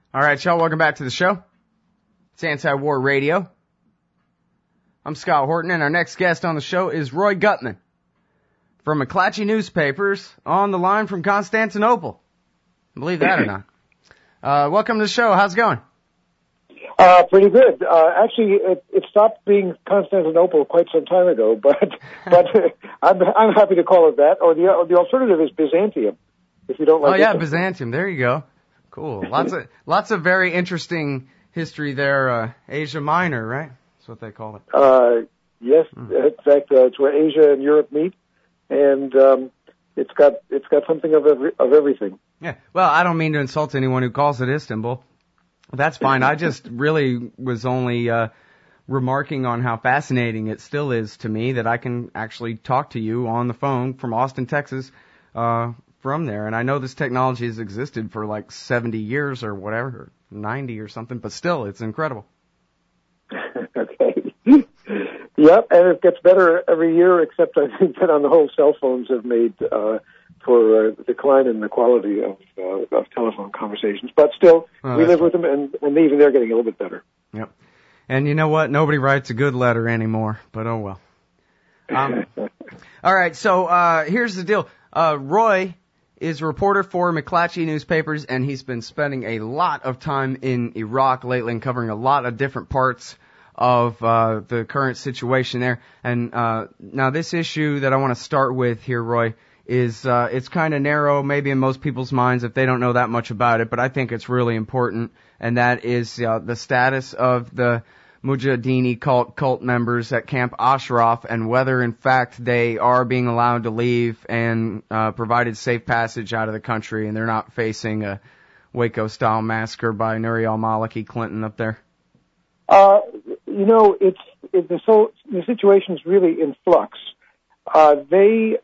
All right, y'all, welcome back to the show. It's Anti-War Radio. I'm Scott Horton, and our next guest on the show is Roy Gutman from McClatchy Newspapers on the line from Constantinople. Believe that or not. Welcome to the show. How's it going? Pretty good. Actually, it stopped being Constantinople quite some time ago, but I'm happy to call it that. Or the alternative is Byzantium, if you don't like. Oh yeah, Byzantium. There you go. Cool. Lots of very interesting history there. Asia Minor, right? That's what they call it. Yes. In fact, it's where Asia and Europe meet, and it's got something of everything. Yeah. Well, I don't mean to insult anyone who calls it Istanbul. That's fine. I just really was only remarking on how fascinating it still is to me that I can actually talk to you on the phone from Austin, Texas, from there. And I know this technology has existed for like 70 years or whatever, or 90 or something, but still, it's incredible. Okay. Yep, and it gets better every year, except I think that on the whole, cell phones have made for a decline in the quality of telephone conversations. But still, we live with them, and even they're getting a little bit better. Yep. And you know what? Nobody writes a good letter anymore, but oh well. All right, so here's the deal. Roy is a reporter for McClatchy Newspapers, and he's been spending a lot of time in Iraq lately and covering a lot of different parts of the current situation there. And now this issue that I want to start with here, Roy, is it's kind of narrow maybe in most people's minds if they don't know that much about it, but I think it's really important, and that is the status of the Mujahideen cult members at Camp Ashraf and whether, in fact, they are being allowed to leave and provided safe passage out of the country and they're not facing a Waco-style massacre by Nuri al-Maliki Clinton up there. The situation's really in flux. The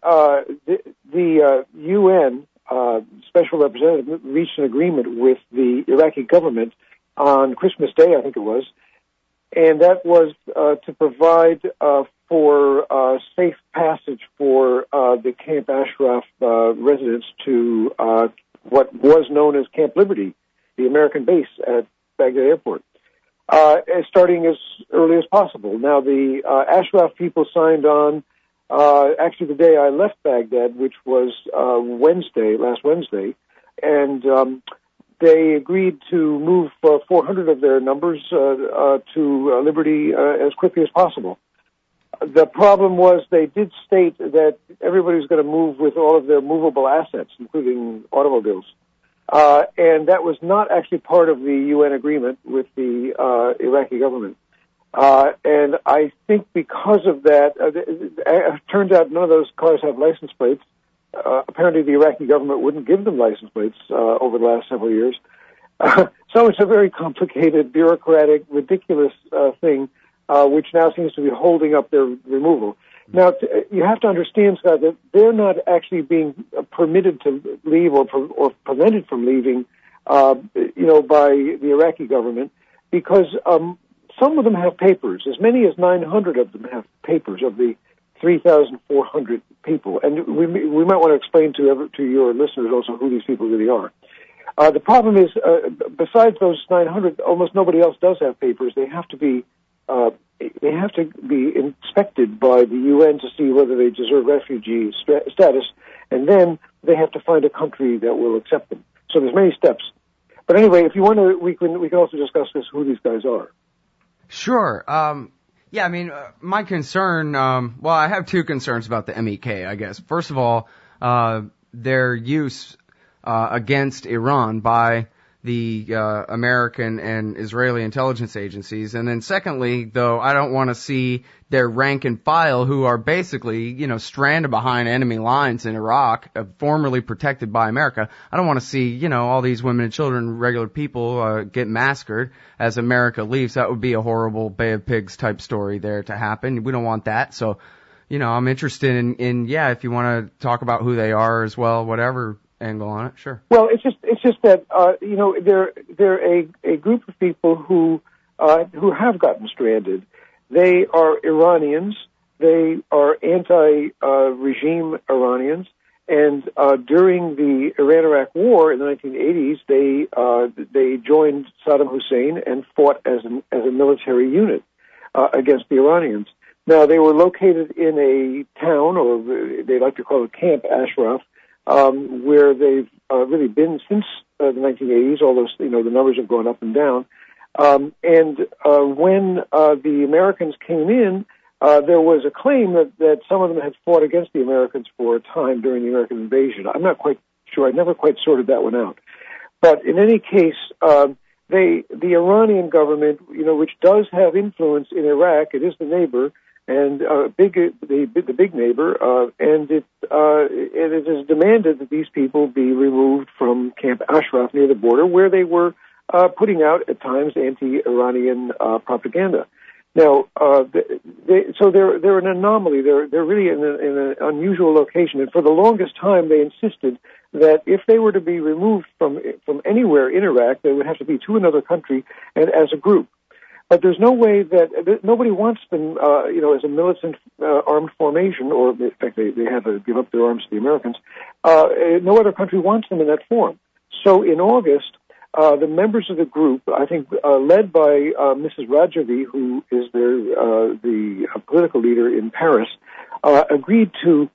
UN special representative reached an agreement with the Iraqi government on Christmas Day, I think it was, and that was to provide for safe passage for the Camp Ashraf residents to what was known as Camp Liberty, the American base at Baghdad Airport, starting as early as possible. Now, the Ashraf people signed on actually the day I left Baghdad, which was last Wednesday, and they agreed to move 400 of their numbers to Liberty as quickly as possible. The problem was they did state that everybody was going to move with all of their movable assets, including automobiles. And that was not actually part of the UN agreement with the Iraqi government. And I think because of that, it turns out none of those cars have license plates. Apparently the Iraqi government wouldn't give them license plates over the last several years. So it's a very complicated, bureaucratic, ridiculous thing, which now seems to be holding up their removal. Now, you have to understand, Scott, that they're not actually being permitted to leave or prevented from leaving, by the Iraqi government, because some of them have papers. As many as 900 of them have papers of the 3,400 people. And we might want to explain to your listeners also who these people really are. The problem is, besides those 900, almost nobody else does have papers. They have to be inspected by the UN to see whether they deserve refugee status, and then they have to find a country that will accept them. So there's many steps. But anyway, if you want to, we can also discuss who these guys are. Sure. Yeah, I mean, my concern, I have two concerns about the MEK, I guess. First of all, their use against Iran by the American and Israeli intelligence agencies. And then secondly, though, I don't want to see their rank and file who are basically, stranded behind enemy lines in Iraq, formerly protected by America. I don't want to see, all these women and children, regular people, get massacred as America leaves. That would be a horrible Bay of Pigs type story there to happen. We don't want that. So, I'm interested in if you want to talk about who they are as well, whatever angle on it, sure. Well, it's just that they're a group of people who have gotten stranded. They are Iranians. They are anti-regime Iranians, And during the Iran-Iraq War in the 1980s, they joined Saddam Hussein and fought as a military unit against the Iranians. Now, they were located in a town, or they like to call it Camp Ashraf, where they've really been since the 1980s, although, the numbers have gone up and down. When the Americans came in, there was a claim that some of them had fought against the Americans for a time during the American invasion. I'm not quite sure. I never quite sorted that one out. But in any case, the Iranian government, which does have influence in Iraq, it is the neighbor, and the big neighbor, and it has demanded that these people be removed from Camp Ashraf near the border, where they were putting out at times anti-Iranian propaganda. Now, so they're an anomaly. They're really in an unusual location, and for the longest time, they insisted that if they were to be removed from anywhere in Iraq, they would have to be to another country and as a group. But there's no way that nobody wants them, as a militant armed formation, or in fact they have to give up their arms to the Americans. No other country wants them in that form. So in August, the members of the group, I think, led by Mrs. Rajavi, who is the political leader in Paris, agreed to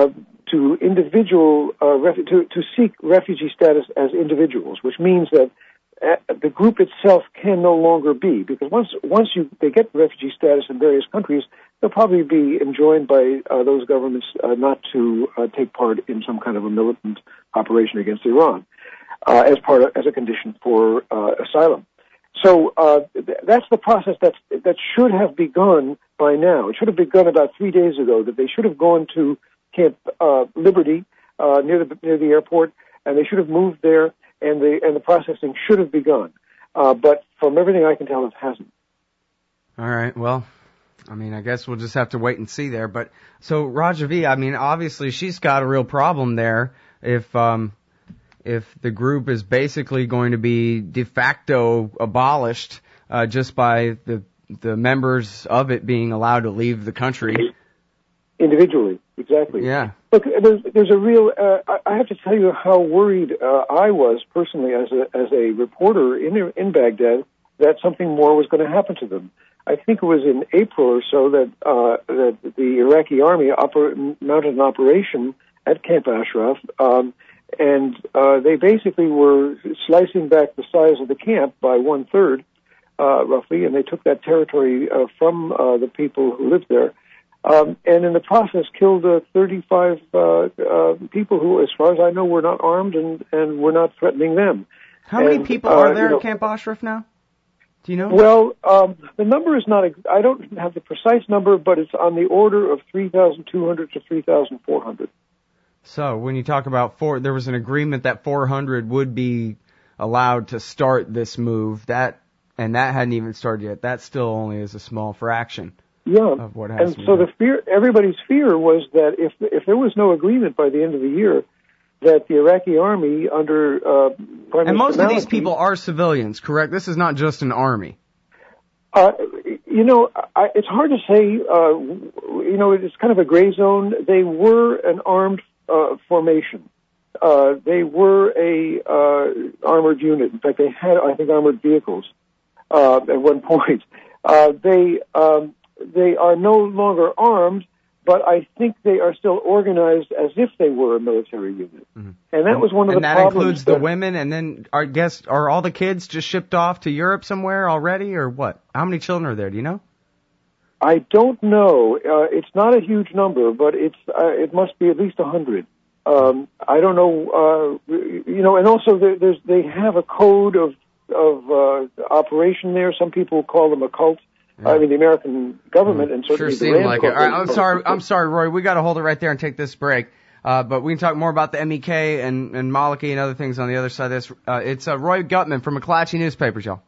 seek refugee status as individuals, which means that the group itself can no longer be, because once they get refugee status in various countries, they'll probably be enjoined by those governments not to take part in some kind of a militant operation against Iran as a condition for asylum. So that's the process that should have begun by now. It should have begun about 3 days ago. That they should have gone to Camp Liberty near the airport, and they should have moved there. And the processing should have begun, but from everything I can tell, it hasn't. All right. Well, I guess we'll just have to wait and see there. But so Rajavi, obviously she's got a real problem there. If the group is basically going to be de facto abolished just by the members of it being allowed to leave the country individually. Exactly. Yeah. Look, there's a real. I have to tell you how worried I was personally as a reporter in Baghdad that something more was going to happen to them. I think it was in April or so that the Iraqi army mounted an operation at Camp Ashraf, and they basically were slicing back the size of the camp by 1/3, roughly, and they took that territory from the people who lived there. And in the process killed 35 people who, as far as I know, were not armed and were not threatening them. How many people are there at Camp Ashraf now? Do you know? Well, the number is not. I don't have the precise number, but it's on the order of 3,200 to 3,400. So when you talk about there was an agreement that 400 would be allowed to start this move. That hadn't even started yet. That still only is a small fraction. Yeah, of what has and so everybody's fear was that if there was no agreement by the end of the year, that the Iraqi army under Prime Minister and most Maliki, of these people are civilians, correct? This is not just an army. It's hard to say. It's kind of a gray zone. They were an armed formation. They were a armored unit. In fact, they had, I think, armored vehicles at one point. They are no longer armed, but I think they are still organized as if they were a military unit. Mm-hmm. And that was one of the problems. And that includes the women, and then are all the kids just shipped off to Europe somewhere already, or what? How many children are there, do you know? I don't know. It's not a huge number, but it must be at least 100. I don't know, and also they have a code of operation there. Some people call them a cult. I mean, the American government and certainly the Rand like it. All right, I'm sorry, Roy. We got to hold it right there and take this break. But we can talk more about the MEK and Maliki and other things on the other side of this. It's Roy Gutman from McClatchy Newspapers, y'all.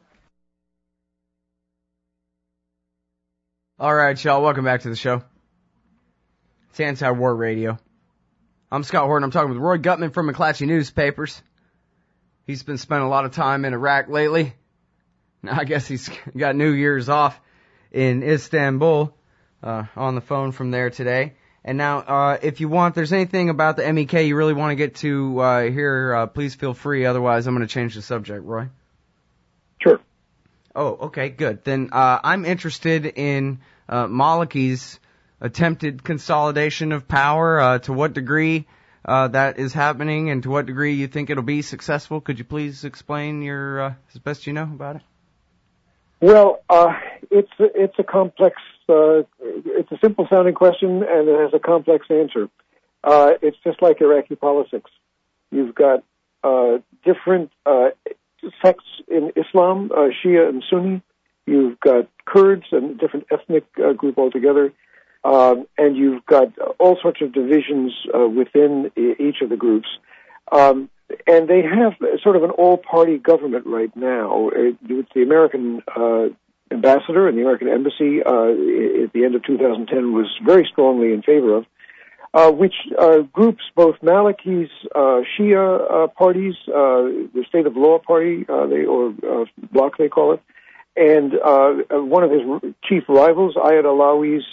All right, y'all. Welcome back to the show. It's Anti-War Radio. I'm Scott Horton. I'm talking with Roy Gutman from McClatchy Newspapers. He's been spending a lot of time in Iraq lately. Now, I guess he's got New Year's off in Istanbul, on the phone from there today. And now, if you want, there's anything about the MEK you really want to get to here, please feel free. Otherwise, I'm going to change the subject, Roy. Sure. Oh, okay, good. Then I'm interested in Maliki's attempted consolidation of power, to what degree that is happening and to what degree you think it'll be successful. Could you please explain your as best you know about it? Well, it's a complex, it's a simple sounding question, and it has a complex answer. It's just like Iraqi politics. You've got different sects in Islam, Shia and Sunni. You've got Kurds and different ethnic group altogether. And you've got all sorts of divisions within each of the groups. And they have sort of an all-party government right now. The American ambassador and the American embassy at the end of 2010 was very strongly in favor of, which groups both Maliki's Shia parties, the State of Law Party, bloc they call it, and one of his chief rivals, Ayad Alawi's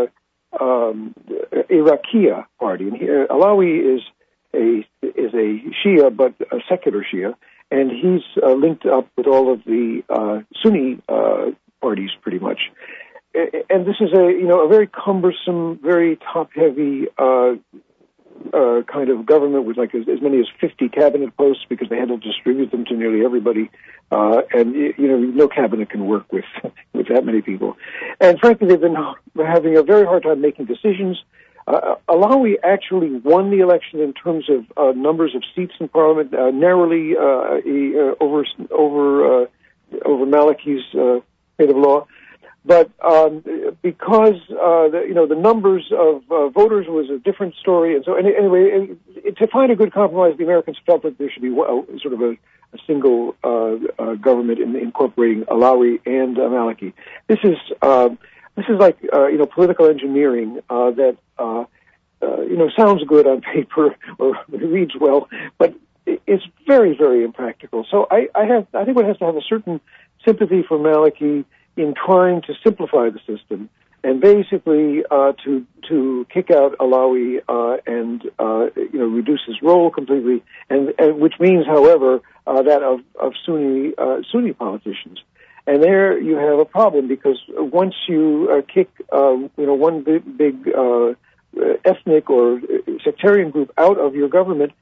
Iraqiyya party. And Alawi is a Shia, but a secular Shia, and he's linked up with all of the Sunni parties pretty much. And this is a very cumbersome, very top-heavy kind of government with like as many as 50 cabinet posts because they had to distribute them to nearly everybody. And no cabinet can work with that many people. And frankly, they've been having a very hard time making decisions. Alawi actually won the election in terms of numbers of seats in parliament, narrowly over Maliki's State of Law. But because the numbers of voters was a different story, and so anyway, to find a good compromise, the Americans felt that there should be sort of a single government incorporating Alawi and Maliki. This is like political engineering that sounds good on paper or reads well, but it's very, very impractical. So I think one has to have a certain sympathy for Maliki in trying to simplify the system and basically to kick out Alawi and reduce his role completely, and which means, however, that of Sunni politicians. And there you have a problem because once you kick one big ethnic or sectarian group out of your government,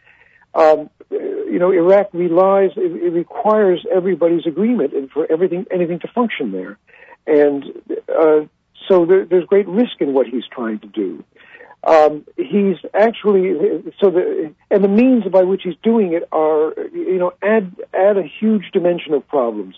Iraq it requires everybody's agreement and for anything to function there. And so there's great risk in what he's trying to do. He's actually, and the means by which he's doing it are, add a huge dimension of problems.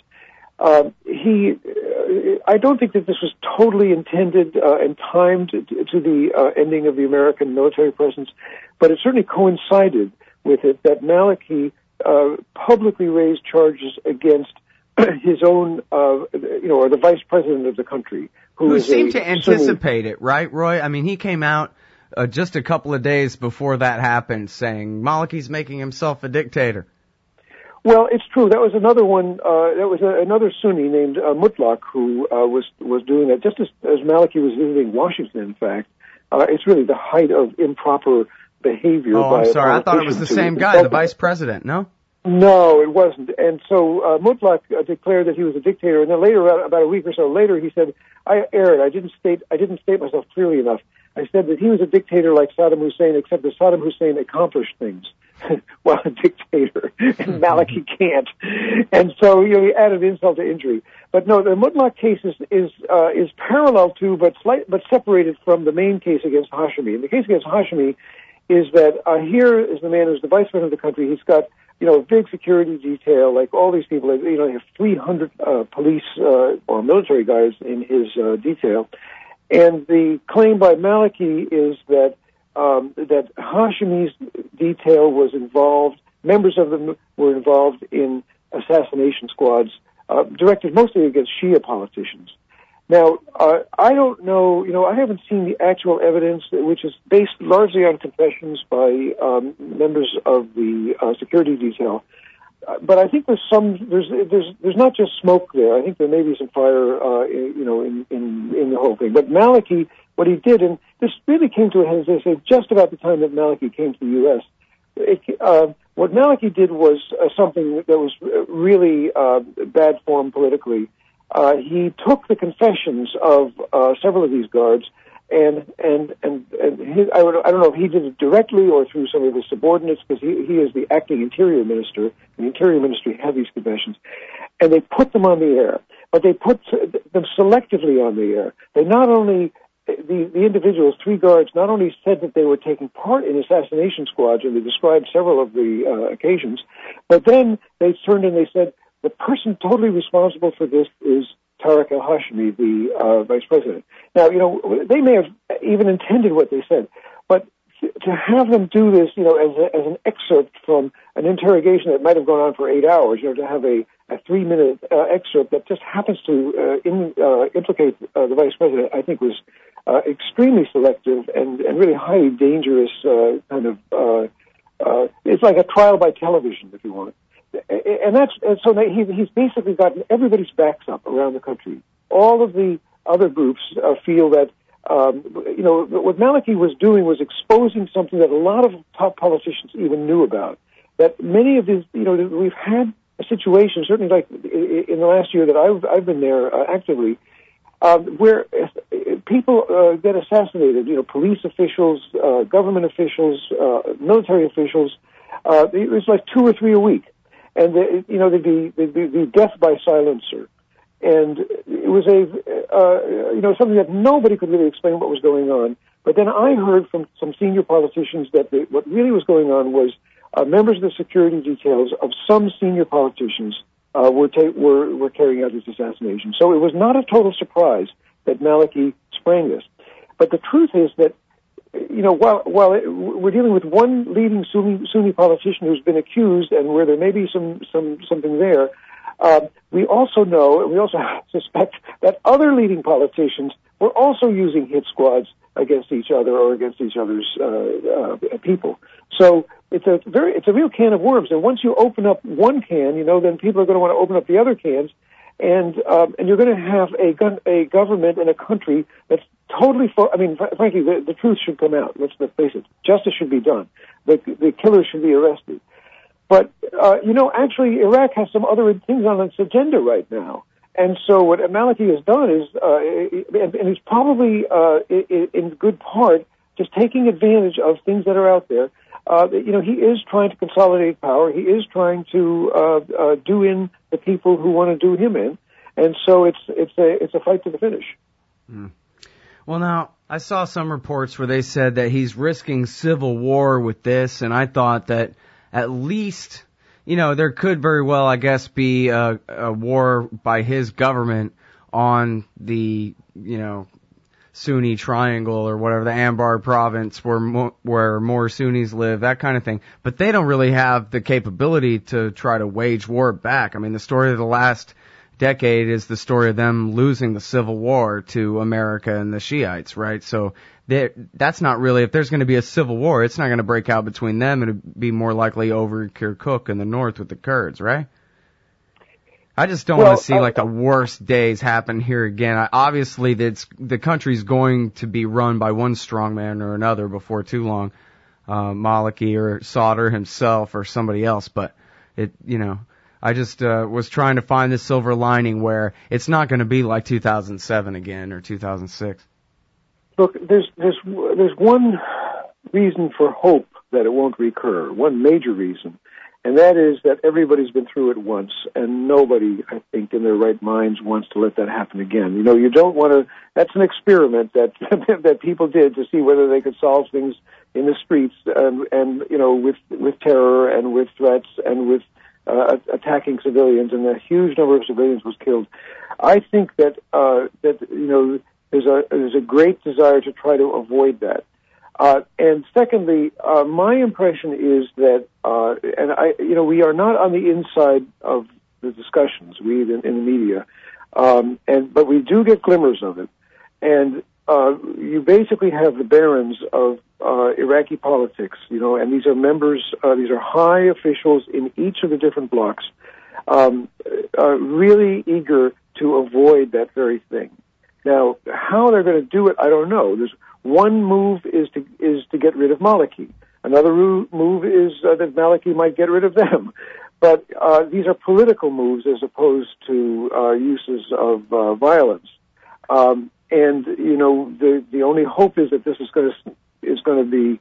I don't think that this was totally intended and timed to the ending of the American military presence, but it certainly coincided with it that Maliki publicly raised charges against his own, or the vice president of the country, who seemed to anticipate it, right, Roy? I mean, he came out just a couple of days before that happened, saying Maliki's making himself a dictator. Well, it's true. That was another one. That was another Sunni named Mutlaq who was doing that. Just as Maliki was visiting Washington, in fact, it's really the height of improper behavior. Oh, I'm sorry. I thought it was the same guy, the vice president. No. No, it wasn't. And so Mutlaq declared that he was a dictator, and then later, about a week or so later, he said, "I erred. I didn't state myself clearly enough. I said that he was a dictator like Saddam Hussein, except that Saddam Hussein accomplished things while a dictator, and Maliki can't." And so he added insult to injury. But no, the Mutlaq case is parallel to, but separated from the main case against Hashemi. And the case against Hashemi is that here is the man who's the vice president of the country. He's got a big security detail, like all these people. They have 300 police or military guys in his detail. And the claim by Maliki is that that Hashemi's detail was involved. Members of them were involved in assassination squads directed mostly against Shia politicians. Now, I don't know. I haven't seen the actual evidence, which is based largely on confessions by members of the security detail. but I think there's not just smoke there. I think there may be some fire, in the whole thing. But Maliki, what he did, and this really came to a head, as I say, just about the time that Maliki came to the U.S. What Maliki did was something that was really bad form politically. He took the confessions of several of these guards, and I don't know if he did it directly or through some of his subordinates, because he is the acting interior minister. The interior ministry had these confessions, and they put them on the air, but they put them selectively on the air. They not only the individuals, 3 guards, not only said that they were taking part in assassination squads, and they described several of the occasions, but then they turned and they said the person totally responsible for this is Tariq al-Hashmi, the vice president. Now, they may have even intended what they said, but to have them do this, as an excerpt from an interrogation that might have gone on for 8 hours, to have a 3-minute excerpt that just happens to implicate the vice president, I think was extremely selective and really highly dangerous it's like a trial by television, if you want. He's basically gotten everybody's backs up around the country. All of the other groups feel that what Maliki was doing was exposing something that a lot of top politicians even knew about. That many of these, we've had a situation, certainly like in the last year that I've been there actively, where people get assassinated. Police officials, government officials, military officials. It was like 2 or 3 a week. And they'd be death by silencer, and it was something that nobody could really explain what was going on. But then I heard from some senior politicians that what really was going on was members of the security details of some senior politicians were carrying out this assassination. So it was not a total surprise that Maliki sprang this. But the truth is that, while we're dealing with one leading Sunni politician who's been accused, and where there may be something there, we also know, and we also suspect that other leading politicians were also using hit squads against each other or against each other's people. So it's a real can of worms. And once you open up one can, then people are going to want to open up the other cans, and you're going to have a government and a country that's totally. Frankly, the truth should come out. Let's face it. Justice should be done. The killers should be arrested. But actually, Iraq has some other things on its agenda right now. And so what Maliki has done is, and he's probably in good part just taking advantage of things that are out there. He is trying to consolidate power. He is trying to do in the people who want to do him in, and so it's a fight to the finish. Mm. Well, now I saw some reports where they said that he's risking civil war with this, and I thought that at least, there could very well, I guess, be a war by his government on the, Sunni triangle or whatever, the Anbar province where more Sunnis live, that kind of thing. But they don't really have the capability to try to wage war back. I mean, the story of the last decade is the story of them losing the civil war to America and the Shiites, right? So that's not really, if there's going to be a civil war, it's not going to break out between them. It'd be more likely over Kirkuk in the north with the Kurds, right? I just don't want to see the worst days happen here again. Obviously, the country's going to be run by one strongman or another before too long, Maliki or Sadr himself or somebody else. But I just was trying to find the silver lining where it's not going to be like 2007 again or 2006. Look, there's one reason for hope that it won't recur. One major reason. And that is that everybody's been through it once, and nobody, I think, in their right minds wants to let that happen again. You don't want to. That's an experiment that that people did to see whether they could solve things in the streets, and with terror and with threats and with attacking civilians, and a huge number of civilians was killed. I think that there's a great desire to try to avoid that. And secondly, my impression is that, we are not on the inside of the discussions, we in the media, but we do get glimmers of it. And you basically have the barons of Iraqi politics, and these are members, these are high officials in each of the different blocs, really eager to avoid that very thing. Now, how they're going to do it, I don't know. There's one move is to get rid of Maliki. Another move is that Maliki might get rid of them. But these are political moves as opposed to uses of violence. And the only hope is that this is going to be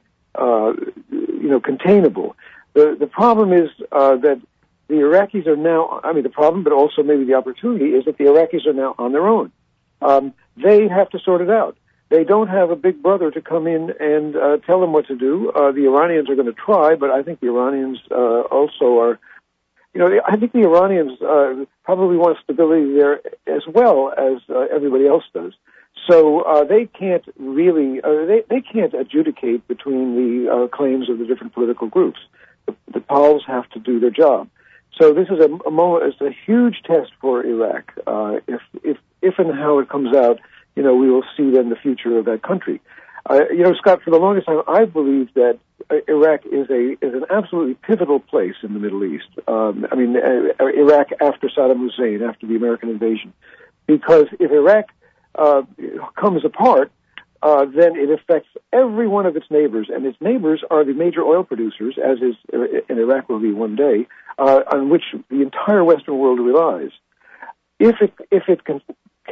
containable. The problem is that the Iraqis are now. I mean, the problem, but also maybe the opportunity, is that the Iraqis are now on their own. They have to sort it out. They don't have a big brother to come in and tell them what to do. The Iranians are going to try, but I think the Iranians also are. I think the Iranians probably want stability there as well as everybody else does. So they can't really they can't adjudicate between the claims of the different political groups. The Pauls have to do their job. So this is a moment. It's a huge test for Iraq. If and how it comes out, we will see then the future of that country. Scott, for the longest time, I believed that Iraq is an absolutely pivotal place in the Middle East. Iraq after Saddam Hussein, after the American invasion, because if Iraq comes apart, then it affects every one of its neighbors, and its neighbors are the major oil producers, as is in Iraq will be one day, on which the entire Western world relies. If it can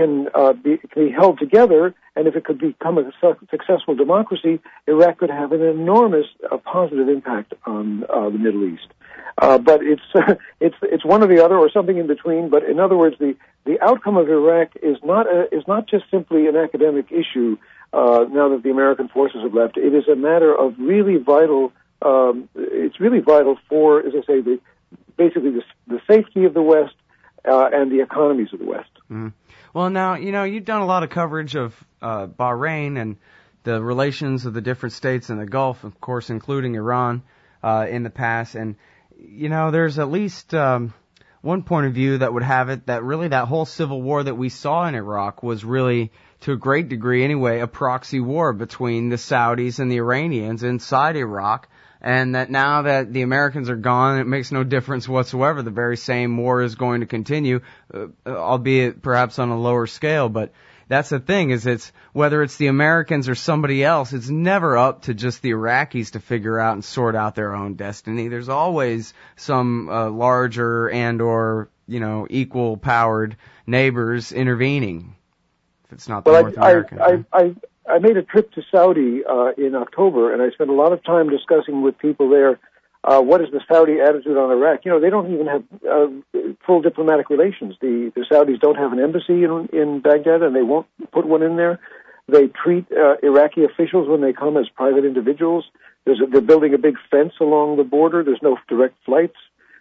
be held together, and if it could become a successful democracy, Iraq could have an enormous positive impact on the Middle East. But it's one or the other, or something in between. But in other words, the outcome of Iraq is not just simply an academic issue. Now that the American forces have left, it is a matter of really vital. It's really vital for, as I say, basically the safety of the West and the economies of the West. Mm. Well, now, you've done a lot of coverage of Bahrain and the relations of the different states in the Gulf, of course, including Iran, in the past. And, there's at least one point of view that would have it that really that whole civil war that we saw in Iraq was really, to a great degree anyway, a proxy war between the Saudis and the Iranians inside Iraq. And that now that the Americans are gone, it makes no difference whatsoever. The very same war is going to continue, albeit perhaps on a lower scale. But that's the thing, is it's whether it's the Americans or somebody else, it's never up to just the Iraqis to figure out and sort out their own destiny. There's always some larger and or equal powered neighbors intervening. If it's not the North American. I made a trip to Saudi in October, and I spent a lot of time discussing with people there what is the Saudi attitude on Iraq. They don't even have full diplomatic relations. The Saudis don't have an embassy in Baghdad, and they won't put one in there. They treat Iraqi officials when they come as private individuals. They're building a big fence along the border. There's no direct flights.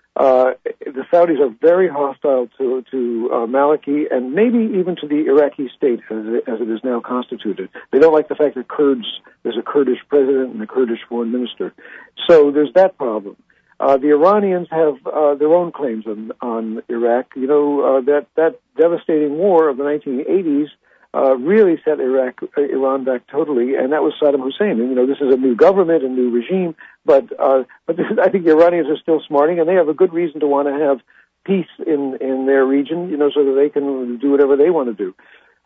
The Saudis are very hostile to Maliki and maybe even to the Iraqi state as it is now constituted. They don't like the fact that there's a Kurdish president and a Kurdish foreign minister. So there's that problem. The Iranians have their own claims on Iraq. That devastating war of the 1980s really set Iran back totally, and that was Saddam Hussein. And, this is a new government, a new regime, but I think the Iranians are still smarting, and they have a good reason to want to have peace in their region, so that they can do whatever they want to do.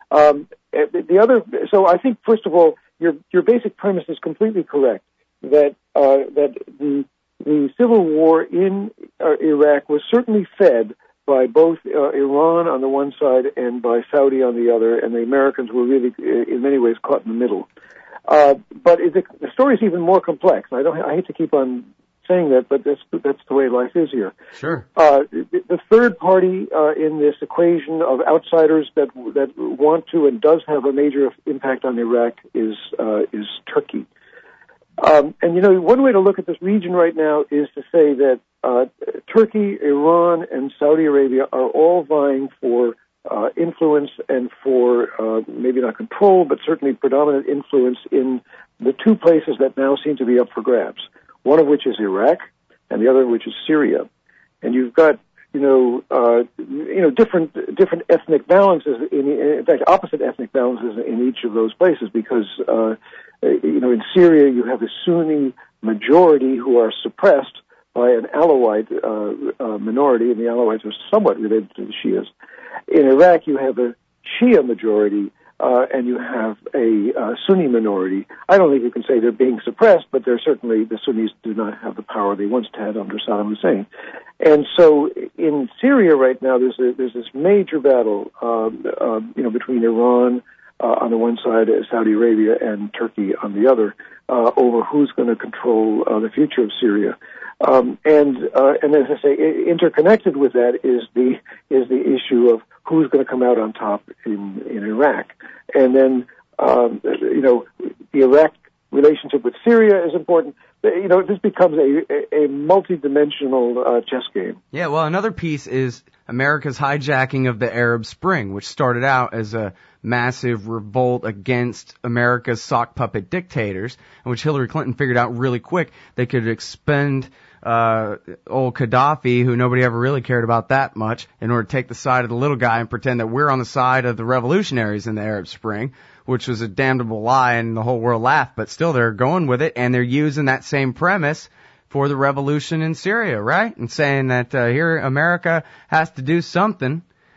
So I think, first of all, your basic premise is completely correct, that the civil war in Iraq was certainly fed by both Iran on the one side and by Saudi on the other, and the Americans were really, in many ways, caught in the middle. But the story is even more complex. I hate to keep on saying that, but that's the way life is here. Sure. The third party in this equation of outsiders that want to and does have a major impact on Iraq is Turkey. One way to look at this region right now is to say that Turkey, Iran, and Saudi Arabia are all vying for influence and for maybe not control, but certainly predominant influence in the two places that now seem to be up for grabs, one of which is Iraq and the other of which is Syria. And you've got different ethnic balances, in fact, opposite ethnic balances in each of those places, because, in Syria you have a Sunni majority who are suppressed by an Alawite minority, and the Alawites are somewhat related to the Shias. In Iraq, you have a Shia majority, and you have a Sunni minority. I don't think you can say they're being suppressed, but they're certainly, the Sunnis do not have the power they once had under Saddam Hussein. And so in Syria right now, there's this major battle, between Iran on the one side, Saudi Arabia, and Turkey on the other, over who's going to control the future of Syria. And as I say, interconnected with that is the issue of who's going to come out on top in Iraq. And then, the Iraq relationship with Syria is important. This becomes a multi-dimensional chess game. Yeah, well, another piece is America's hijacking of the Arab Spring, which started out as a massive revolt against America's sock puppet dictators, in which Hillary Clinton figured out really quick they could expend old Gaddafi, who nobody ever really cared about that much, in order to take the side of the little guy and pretend that we're on the side of the revolutionaries in the Arab Spring, which was a damnable lie, and the whole world laughed, but still they're going with it, and they're using that same premise for the revolution in Syria, right? And saying that here America has to do something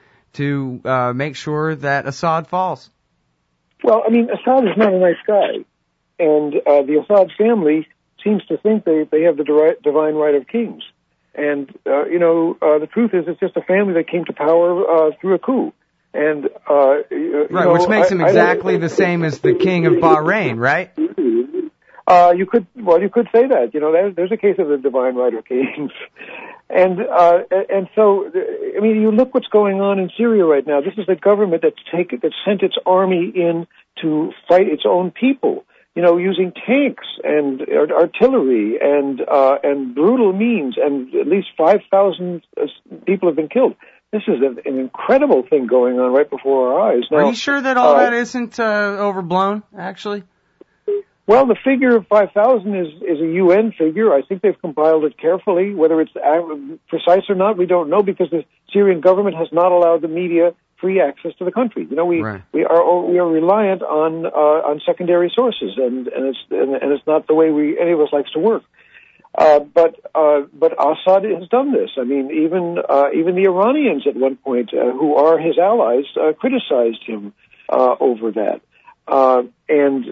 to make sure that Assad falls. Well, I mean, Assad is not a nice guy, and the Assad family seems to think they have the divine right of kings. And, the truth is it's just a family that came to power through a coup. And, which makes him exactly the same as the king of Bahrain, right? You could say that. There's a case of the divine right of kings. And so, I mean, you look what's going on in Syria right now. This is a government that sent its army in to fight its own people, using tanks and artillery and brutal means, and at least 5,000 people have been killed. This is an incredible thing going on right before our eyes. Now, are you sure that all that isn't overblown, actually? Well, the figure of 5,000 is a UN figure. I think they've compiled it carefully. Whether it's precise or not, we don't know, because the Syrian government has not allowed the media free access to the country. We are reliant on secondary sources, and it's not the way any of us likes to work. But Assad has done this. I mean, even the Iranians at one point, who are his allies, criticized him over that. And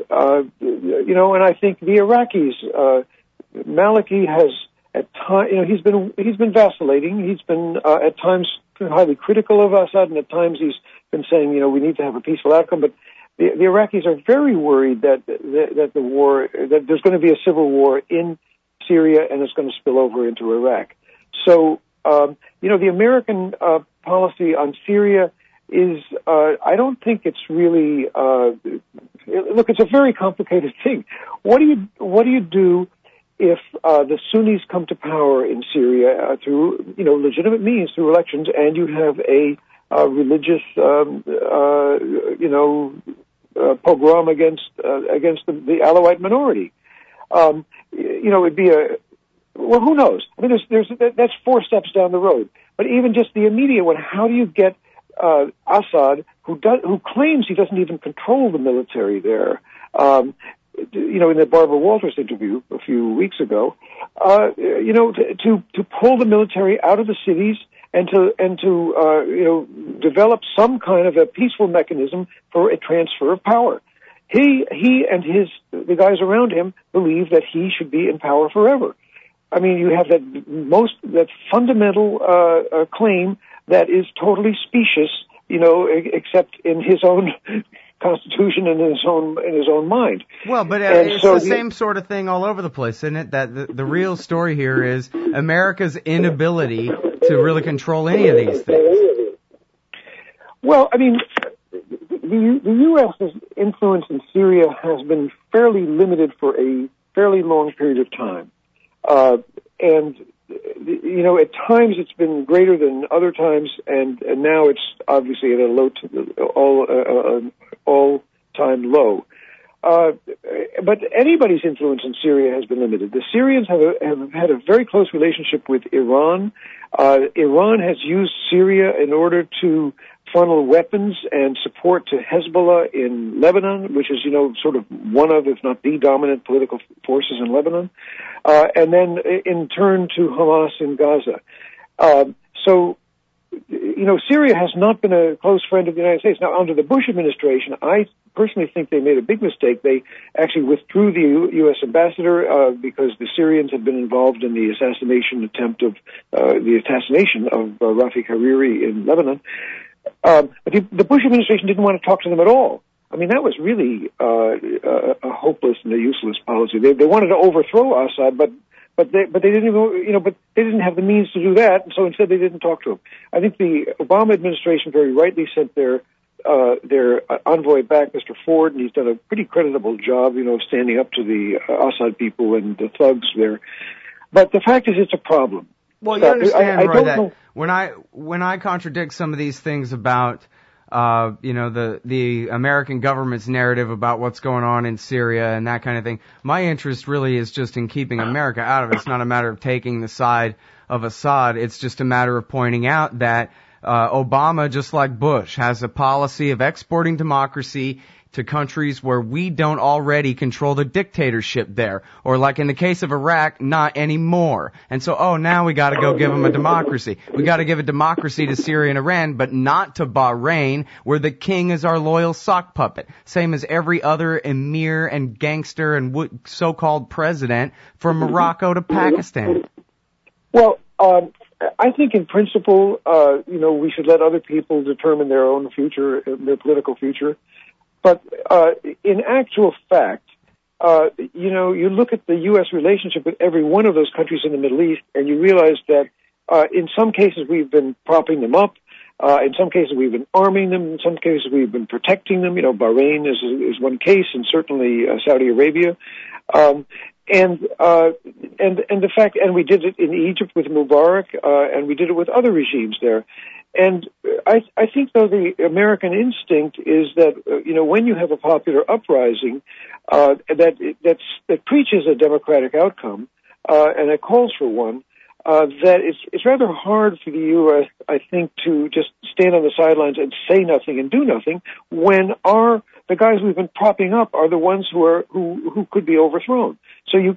I think the Iraqis, Maliki has at times, he's been vacillating. He's been at times highly critical of Assad, and at times he's been saying, we need to have a peaceful outcome. But the Iraqis are very worried that there's going to be a civil war in Syria, and it's going to spill over into Iraq. So, the American policy on Syria is, I don't think it's really, look, it's a very complicated thing. What do you do if the Sunnis come to power in Syria through, legitimate means, through elections, and you have a religious, pogrom against the Alawite minority? It'd be who knows? I mean, that's 4 steps down the road. But even just the immediate one, how do you get Assad, who claims he doesn't even control the military there, in the Barbara Walters interview a few weeks ago, to pull the military out of the cities and to develop some kind of a peaceful mechanism for a transfer of power. He and the guys around him believe that he should be in power forever. I mean, you have that fundamental claim that is totally specious, except in his own constitution and in his own mind. Well, but it's the same sort of thing all over the place, isn't it? That the real story here is America's inability to really control any of these things. Well, I mean, the U.S.'s influence in Syria has been fairly limited for a fairly long period of time. And at times it's been greater than other times, and now it's obviously at a all-time low. but anybody's influence in Syria has been limited. The Syrians have had a very close relationship with Iran. Iran has used Syria in order to funnel weapons and support to Hezbollah in Lebanon, which is, sort of one of, if not the dominant political forces in Lebanon, and then in turn to Hamas in Gaza. Syria has not been a close friend of the United States. Now, under the Bush administration, I personally think they made a big mistake. They actually withdrew the U.S. ambassador because the Syrians had been involved in the assassination of Rafiq Hariri in Lebanon. But the Bush administration didn't want to talk to them at all. I mean, that was really a hopeless and a useless policy. They wanted to overthrow Assad, but they didn't even, but they didn't have the means to do that, and so instead they didn't talk to him. I think the Obama administration very rightly sent their envoy back, Mr. Ford, and he's done a pretty creditable job, standing up to the Assad people and the thugs there. But the fact is, it's a problem. Well, you understand, Roy, that when I contradict some of these things about the American government's narrative about what's going on in Syria and that kind of thing, my interest really is just in keeping America out of it. It's not a matter of taking the side of Assad. It's just a matter of pointing out that Obama, just like Bush, has a policy of exporting democracy to countries where we don't already control the dictatorship there. Or like in the case of Iraq, not anymore. And so, now we gotta go give them a democracy. We gotta give a democracy to Syria and Iran, but not to Bahrain, where the king is our loyal sock puppet. Same as every other emir and gangster and so-called president from Morocco to Pakistan. Well, I think in principle, we should let other people determine their own future, their political future. But in actual fact, you look at the U.S. relationship with every one of those countries in the Middle East, and you realize that in some cases we've been propping them up. In some cases we've been arming them. In some cases we've been protecting them. Bahrain is one case, and certainly Saudi Arabia. And the fact, and we did it in Egypt with Mubarak, and we did it with other regimes there. And I think, though, the American instinct is that, when you have a popular uprising that preaches a democratic outcome and that calls for one, that it's rather hard for the U.S., I think, to just stand on the sidelines and say nothing and do nothing when the guys we've been propping up are the ones who could be overthrown. So you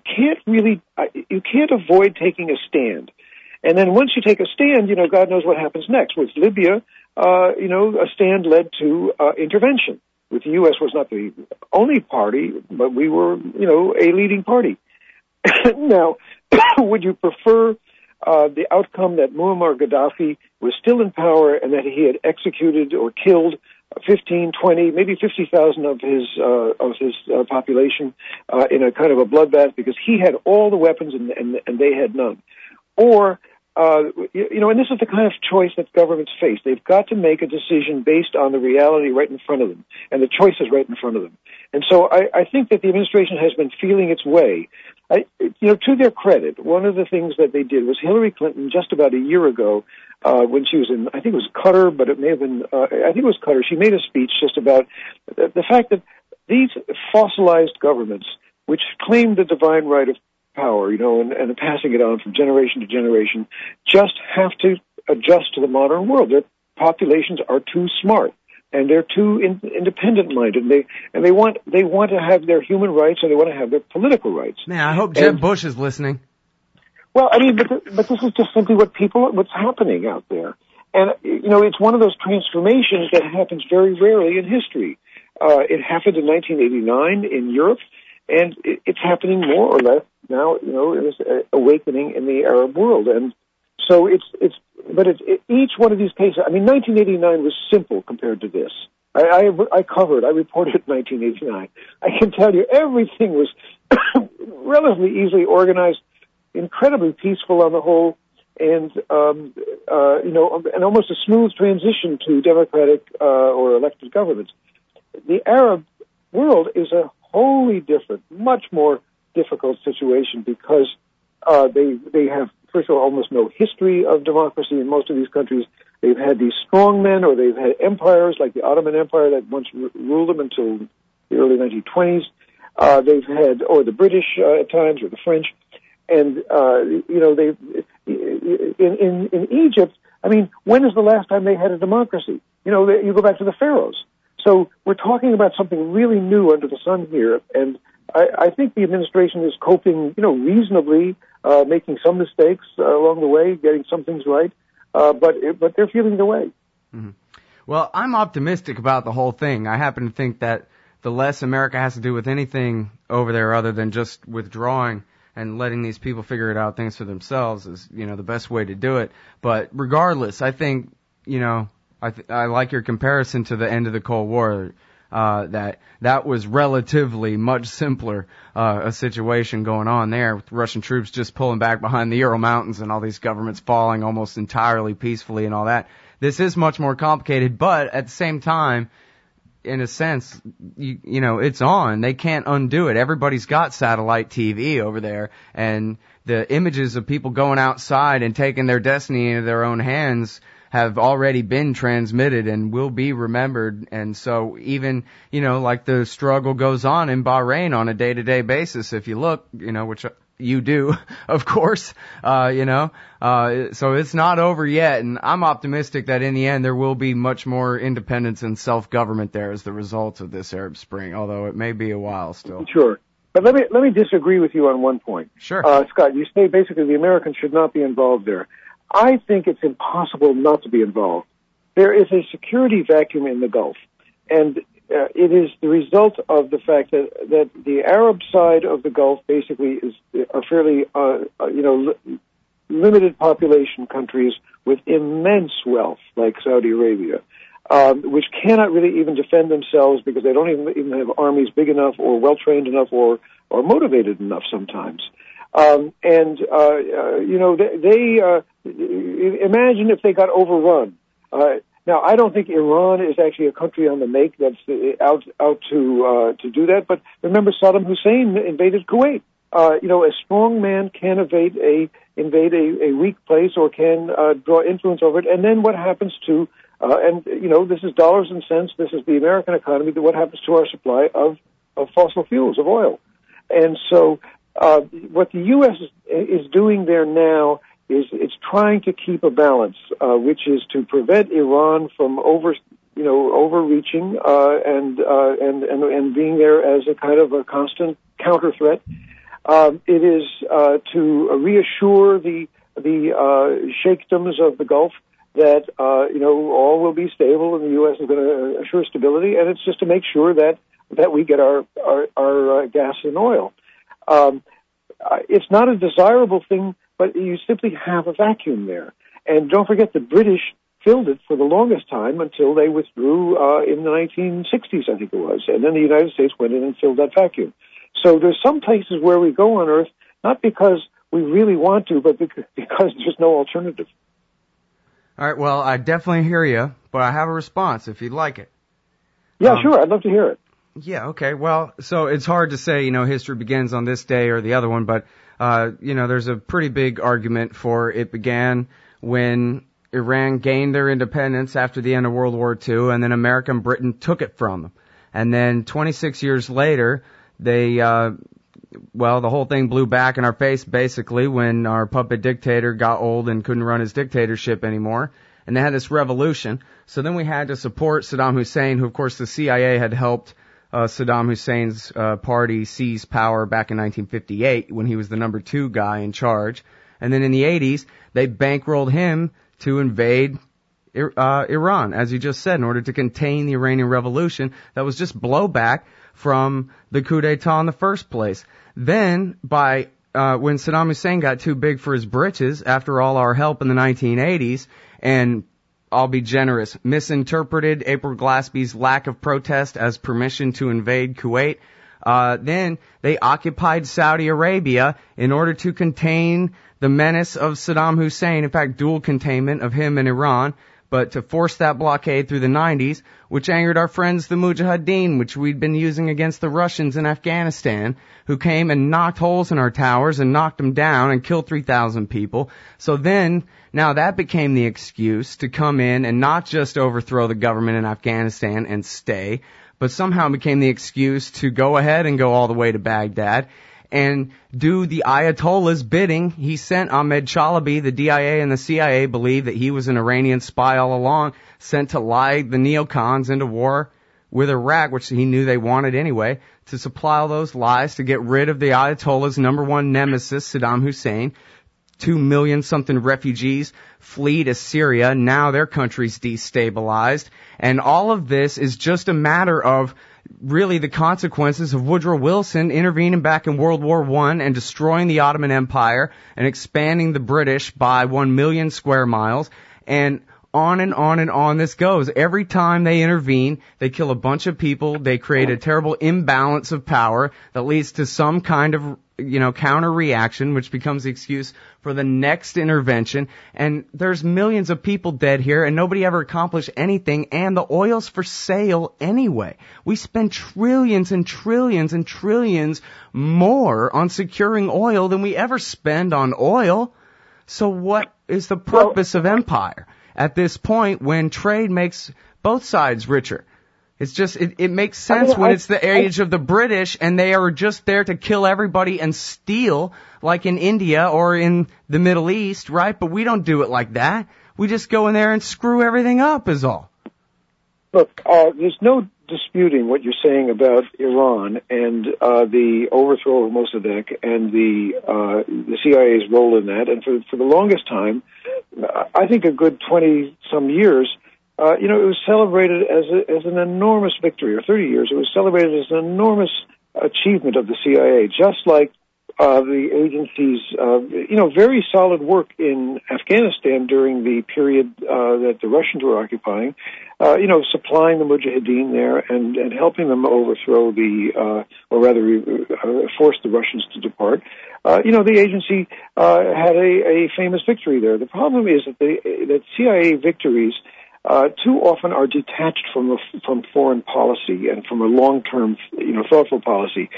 can't avoid taking a stand. And then once you take a stand, God knows what happens next. With Libya, a stand led to intervention. With the U.S. was not the only party, but we were, a leading party. Now, would you prefer the outcome that Muammar Gaddafi was still in power and that he had executed or killed 15, 20, maybe 50,000 of his population in a kind of a bloodbath because he had all the weapons and they had none? Or, and this is the kind of choice that governments face. They've got to make a decision based on the reality right in front of them, and the choice is right in front of them. And so I think that the administration has been feeling its way. To their credit, one of the things that they did was Hillary Clinton, just about a year ago, when she was in, I think it was Qatar, but it may have been, I think it was Qatar, she made a speech just about the fact that these fossilized governments, which claim the divine right of power, and passing it on from generation to generation, just have to adjust to the modern world. Their populations are too smart, and they're too independent-minded. And they want to have their human rights, and they want to have their political rights. Man, I hope Jeb Bush is listening. Well, I mean, but this is just simply what's happening out there. And, it's one of those transformations that happens very rarely in history. It happened in 1989 in Europe, and it's happening more or less now, it was awakening in the Arab world. And so but each one of these cases, 1989 was simple compared to this. I reported 1989. I can tell you everything was relatively easily organized, incredibly peaceful on the whole, and, and almost a smooth transition to democratic, or elected governments. The Arab world is a wholly different, much more difficult situation because they have, first of all, almost no history of democracy in most of these countries. They've had these strong men, or they've had empires like the Ottoman Empire that once ruled them until the early 1920s. They've had, or the British at times, or the French, and they in Egypt. I mean, when is the last time they had a democracy? You go back to the pharaohs. So we're talking about something really new under the sun here, and I think the administration is coping, reasonably, making some mistakes along the way, getting some things right, but they're feeling the way. Mm-hmm. Well, I'm optimistic about the whole thing. I happen to think that the less America has to do with anything over there other than just withdrawing and letting these people figure it out things for themselves is, the best way to do it. But regardless, I think, I like your comparison to the end of the Cold War, that was relatively much simpler, a situation going on there with Russian troops just pulling back behind the Ural Mountains and all these governments falling almost entirely peacefully and all that. This is much more complicated, but at the same time, in a sense, it's on. They can't undo it. Everybody's got satellite TV over there, and the images of people going outside and taking their destiny into their own hands have already been transmitted and will be remembered. And so even, like the struggle goes on in Bahrain on a day-to-day basis, if you look, which you do, of course, so it's not over yet. And I'm optimistic that in the end there will be much more independence and self-government there as the result of this Arab Spring, although it may be a while still. Sure. But let me disagree with you on one point. Sure. Scott, you say basically the Americans should not be involved there. I think it's impossible not to be involved. There is a security vacuum in the Gulf, and it is the result of the fact that the Arab side of the Gulf basically are fairly, limited population countries with immense wealth, like Saudi Arabia, which cannot really even defend themselves because they don't even have armies big enough or well-trained enough or motivated enough sometimes. Imagine if they got overrun. Now, I don't think Iran is actually a country on the make that's out to do that. But remember, Saddam Hussein invaded Kuwait. A strong man can invade a weak place or can draw influence over it. And then what happens to this is dollars and cents. This is the American economy. What happens to our supply of fossil fuels, of oil? And so what the U.S. is doing there now is it's trying to keep a balance, which is to prevent Iran from overreaching and being there as a kind of a constant counter threat. It is to reassure the sheikdoms of the Gulf that all will be stable and the U.S. is going to assure stability, and it's just to make sure that we get our gas and oil. It's not a desirable thing, but you simply have a vacuum there. And don't forget, the British filled it for the longest time until they withdrew in the 1960s, I think it was. And then the United States went in and filled that vacuum. So there's some places where we go on Earth, not because we really want to, but because there's no alternative. All right, well, I definitely hear you, but I have a response if you'd like it. Yeah, sure, I'd love to hear it. Yeah, okay. Well, so it's hard to say, history begins on this day or the other one, but, there's a pretty big argument for it began when Iran gained their independence after the end of World War II, and then America and Britain took it from them. And then 26 years later, the whole thing blew back in our face, basically, when our puppet dictator got old and couldn't run his dictatorship anymore. And they had this revolution. So then we had to support Saddam Hussein, who, of course, the CIA had helped Saddam Hussein's party seize power back in 1958 when he was the number 2 guy in charge. And then in the 80s, they bankrolled him to invade Iran, as you just said, in order to contain the Iranian Revolution that was just blowback from the coup d'etat in the first place. Then, when Saddam Hussein got too big for his britches, after all our help in the 1980s, and I'll be generous, misinterpreted April Glaspie's lack of protest as permission to invade Kuwait, then they occupied Saudi Arabia in order to contain the menace of Saddam Hussein, in fact, dual containment of him and Iran, but to force that blockade through the 90s, which angered our friends the Mujahideen, which we'd been using against the Russians in Afghanistan, who came and knocked holes in our towers and knocked them down and killed 3,000 people. So then, now that became the excuse to come in and not just overthrow the government in Afghanistan and stay, but somehow became the excuse to go ahead and go all the way to Baghdad and do the Ayatollah's bidding. He sent Ahmed Chalabi. The DIA and the CIA believed that he was an Iranian spy all along, sent to lie the neocons into war with Iraq, which he knew they wanted anyway, to supply all those lies to get rid of the Ayatollah's number one nemesis, Saddam Hussein. 2 million something refugees flee to Syria. Now their country's destabilized. And all of this is just a matter of really the consequences of Woodrow Wilson intervening back in World War I and destroying the Ottoman Empire and expanding the British by 1 million square miles. And on and on and on this goes. Every time they intervene, they kill a bunch of people. They create a terrible imbalance of power that leads to some kind of, counter reaction, which becomes the excuse for the next intervention. And there's millions of people dead here, and nobody ever accomplished anything, and the oil's for sale anyway. We spend trillions and trillions and trillions more on securing oil than we ever spend on oil. So what is the purpose of empire at this point when trade makes both sides richer? It's just, it makes sense when it's the age of the British and they are just there to kill everybody and steal, like in India or in the Middle East, right? But we don't do it like that. We just go in there and screw everything up is all. Look, there's no disputing what you're saying about Iran and the overthrow of Mossadegh and the CIA's role in that. And for the longest time, I think a good 20-some years, it was celebrated as an enormous victory, or 30 years. It was celebrated as an enormous achievement of the CIA, just like the agency's, very solid work in Afghanistan during the period that the Russians were occupying, supplying the Mujahideen there and helping them overthrow force the Russians to depart. The agency had a famous victory there. The problem is that CIA victories too often are detached from foreign policy and from a long-term, thoughtful policy.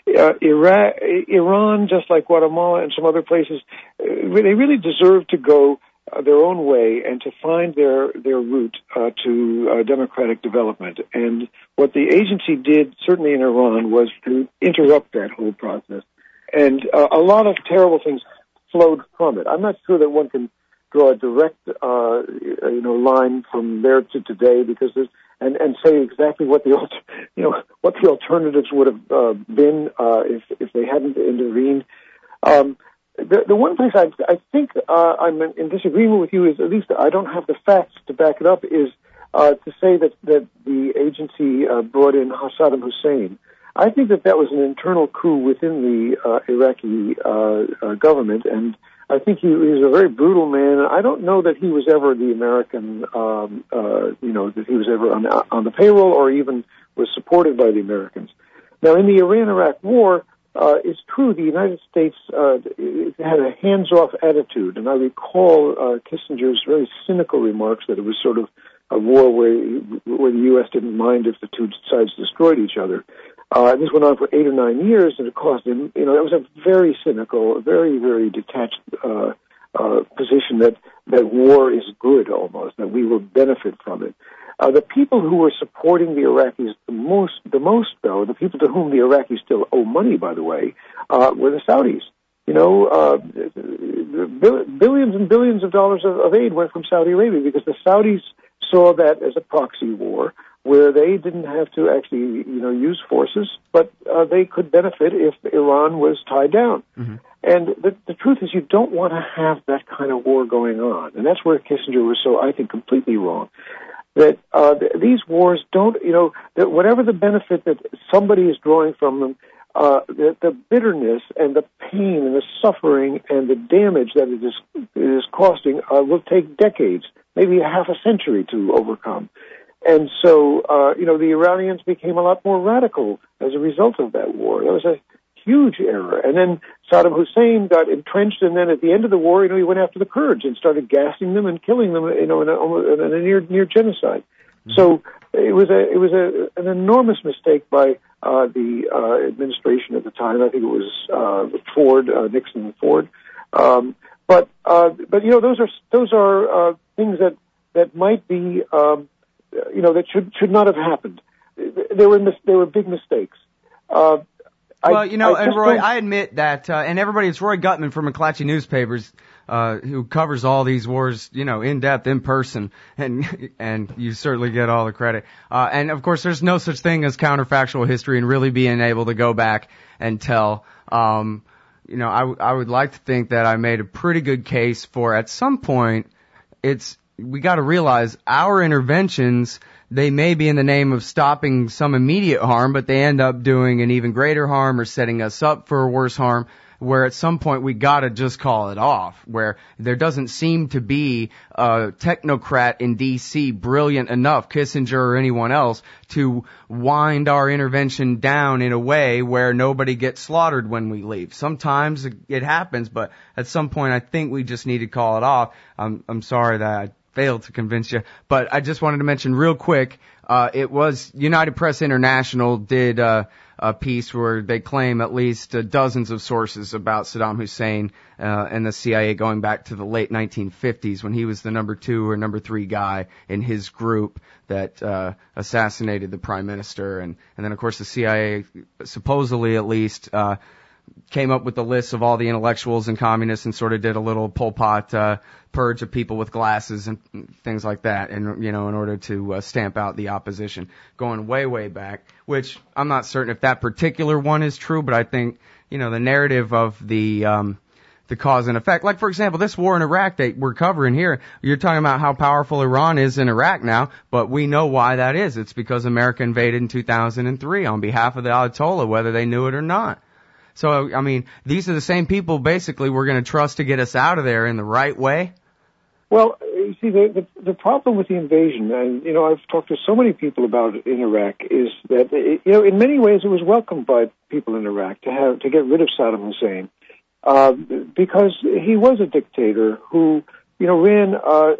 Iran, just like Guatemala and some other places, they really deserve to go their own way and to find their route to democratic development. And what the agency did, certainly in Iran, was to interrupt that whole process. And a lot of terrible things flowed from it. I'm not sure that one can draw a direct, line from there to today, because and say exactly what the alternatives would have been if they hadn't intervened. The one place I think I'm in disagreement with you is, at least I don't have the facts to back it up, is to say that the agency brought in Saddam Hussein. I think that was an internal coup within the Iraqi government, and I think he was a very brutal man. I don't know that he was ever the American, that he was ever on the payroll or even was supported by the Americans. Now, in the Iran-Iraq War, it's true the United States had a hands-off attitude, and I recall Kissinger's very cynical remarks that it was sort of a war where the U.S. didn't mind if the two sides destroyed each other. This went on for 8 or 9 years, and it cost him, it was a very cynical, very, very detached position that war is good almost, that we will benefit from it. The people who were supporting the Iraqis the most though, the people to whom the Iraqis still owe money, by the way, were the Saudis. Billions and billions of dollars of aid went from Saudi Arabia because the Saudis saw that as a proxy war, where they didn't have to actually, use forces, but they could benefit if Iran was tied down. Mm-hmm. And the truth is, you don't want to have that kind of war going on, and that's where Kissinger was so, I think, completely wrong. That these wars don't, that whatever the benefit that somebody is drawing from them, the bitterness and the pain and the suffering and the damage that it is costing will take decades, maybe half a century to overcome. And so, the Iranians became a lot more radical as a result of that war. There was a huge error. And then Saddam Hussein got entrenched, and then at the end of the war, he went after the Kurds and started gassing them and killing them, in a near genocide. Mm-hmm. So it was an enormous mistake by the administration at the time. I think it was Ford, Nixon and Ford. But those are things that might be that should not have happened. They were big mistakes. Roy, I admit that, and everybody, it's Roy Gutman from McClatchy Newspapers, who covers all these wars, in depth, in person, and you certainly get all the credit. And of course, there's no such thing as counterfactual history and really being able to go back and tell. I would like to think that I made a pretty good case for, at some point, we got to realize our interventions, they may be in the name of stopping some immediate harm, but they end up doing an even greater harm or setting us up for worse harm, where at some point we got to just call it off, where there doesn't seem to be a technocrat in D.C. brilliant enough, Kissinger or anyone else, to wind our intervention down in a way where nobody gets slaughtered when we leave. Sometimes it happens, but at some point I think we just need to call it off. I'm sorry that I failed to convince you, but I just wanted to mention real quick, it was United Press International did a piece where they claim at least dozens of sources about Saddam Hussein and the CIA going back to the late 1950s when he was the number 2 or number 3 guy in his group that assassinated the prime minister. And then, of course, the CIA supposedly at least came up with the list of all the intellectuals and communists and sort of did a little Pol Pot purge of people with glasses and things like that, and in order to stamp out the opposition, going way, way back. Which I'm not certain if that particular one is true, but I think the narrative of the cause and effect. Like, for example, this war in Iraq that we're covering here, you're talking about how powerful Iran is in Iraq now, but we know why that is. It's because America invaded in 2003 on behalf of the Ayatollah, whether they knew it or not. So, I mean, these are the same people basically we're going to trust to get us out of there in the right way. Well, you see, the problem with the invasion, and I've talked to so many people about it in Iraq, is that in many ways it was welcomed by people in Iraq to get rid of Saddam Hussein, because he was a dictator who ran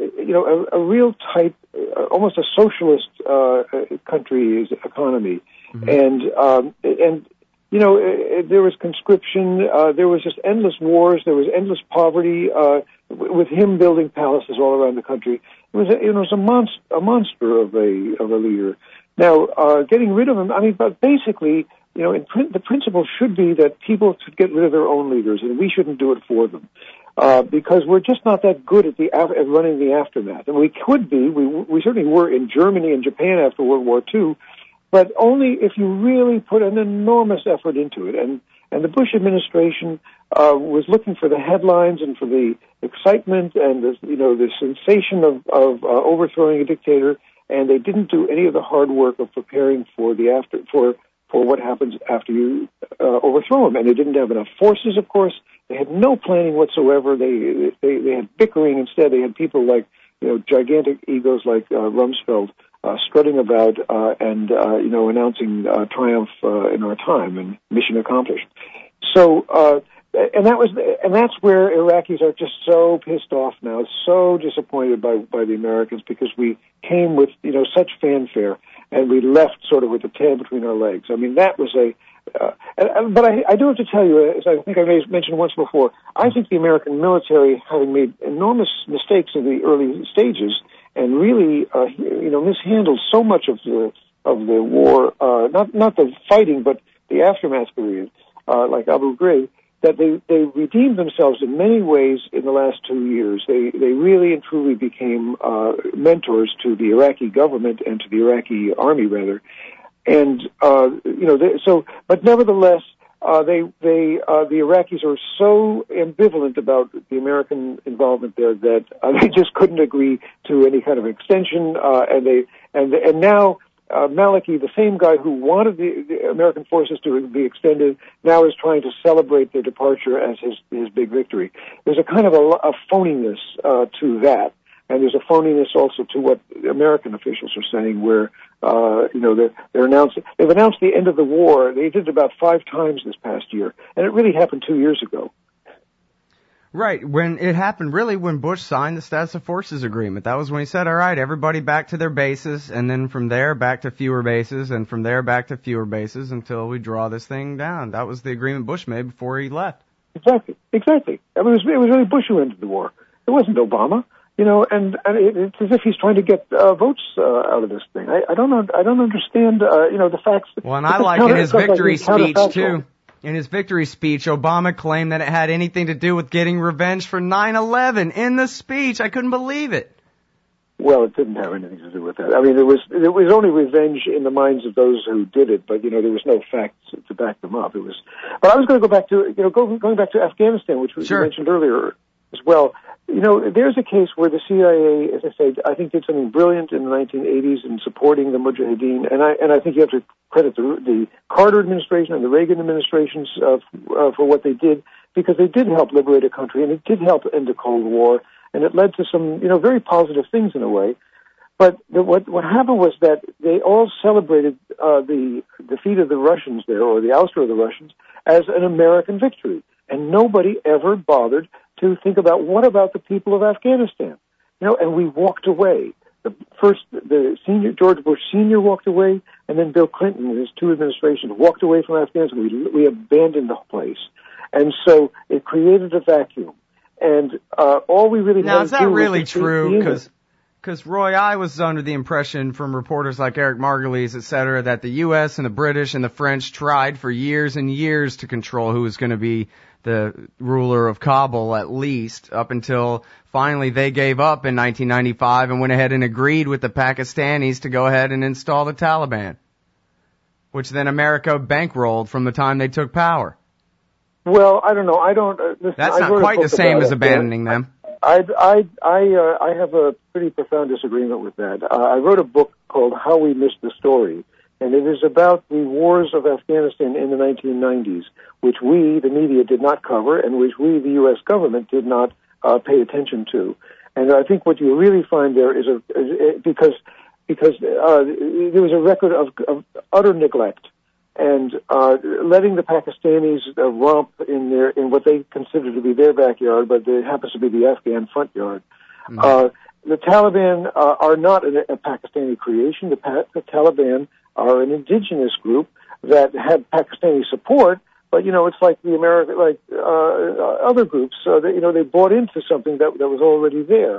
a real type, almost a socialist country's economy, mm-hmm. and there was conscription, there was just endless wars, there was endless poverty, with him building palaces all around the country. It was a monster of a leader. Now, getting rid of him, but basically, the principle should be that people should get rid of their own leaders, and we shouldn't do it for them. Because we're just not that good at running the aftermath. And we could be, we certainly were in Germany and Japan after World War II, but only if you really put an enormous effort into it. And the Bush administration was looking for the headlines and for the excitement and the sensation of overthrowing a dictator, and they didn't do any of the hard work of preparing for what happens after you overthrow him. And they didn't have enough forces, of course. They had no planning whatsoever. They had bickering instead. They had people like gigantic egos like Rumsfeld strutting about and announcing triumph in our time and mission accomplished. So and that's where Iraqis are just so pissed off now, so disappointed by the Americans, because we came with such fanfare and we left sort of with the tail between our legs. That was but I do have to tell you, as I think I mentioned once before, I think the American military, having made enormous mistakes in the early stages and really, mishandled so much of the war, not the fighting, but the aftermath period, like Abu Ghraib, that they redeemed themselves in many ways in the last 2 years. They really and truly became mentors to the Iraqi government and to the Iraqi army, rather. And but nevertheless, the Iraqis are so ambivalent about the American involvement there that they just couldn't agree to any kind of extension. And now Maliki, the same guy who wanted the American forces to be extended, now is trying to celebrate their departure as his big victory. There's a kind of a phoniness to that. And there's a phoniness also to what American officials are saying, where they've announced the end of the war. They did it about 5 times this past year, and it really happened 2 years ago. Right. When it happened, really, when Bush signed the Status of Forces Agreement, that was when he said, all right, everybody back to their bases, and then from there back to fewer bases, and from there back to fewer bases until we draw this thing down. That was the agreement Bush made before he left. Exactly. I mean, it was really Bush who ended the war. It wasn't Obama. And it's as if he's trying to get votes out of this thing. I don't understand, the facts. Well, and I like in his victory speech, too. In his victory speech, Obama claimed that it had anything to do with getting revenge for 9/11. In the speech, I couldn't believe it. Well, it didn't have anything to do with that. I mean, it was only revenge in the minds of those who did it, but there was no facts to back them up. But I was going to go back to going back to Afghanistan, which was mentioned earlier as well. There's a case where the CIA, as I said, I think did something brilliant in the 1980s in supporting the Mujahideen, and I think you have to credit the Carter administration and the Reagan administrations for what they did, because they did help liberate a country, and it did help end the Cold War, and it led to some very positive things in a way. But what happened was that they all celebrated the defeat of the Russians there, or the ouster of the Russians, as an American victory, and nobody ever bothered to think about what about the people of Afghanistan. And we walked away. The senior George Bush Sr. walked away, and then Bill Clinton and his 2 administrations walked away from Afghanistan. We abandoned the place, and so it created a vacuum. And all we really now, is that really true? Because Roy, I was under the impression from reporters like Eric Margulies, et cetera, that the U.S. and the British and the French tried for years and years to control who was going to be the ruler of Kabul, at least, up until finally they gave up in 1995 and went ahead and agreed with the Pakistanis to go ahead and install the Taliban, which then America bankrolled from the time they took power. Well, I don't know. That's not quite the same as abandoning them. I have a pretty profound disagreement with that. I wrote a book called How We Missed the Story, and it is about the wars of Afghanistan in the 1990s, which we, the media, did not cover, and which we, the U.S. government, did not pay attention to. And I think what you really find there is because there was a record of utter neglect and letting the Pakistanis romp in what they consider to be their backyard, but it happens to be the Afghan front yard. Mm-hmm. The Taliban are not a Pakistani creation. The Taliban are an indigenous group that had Pakistani support, but it's like the American, other groups. They bought into something that was already there.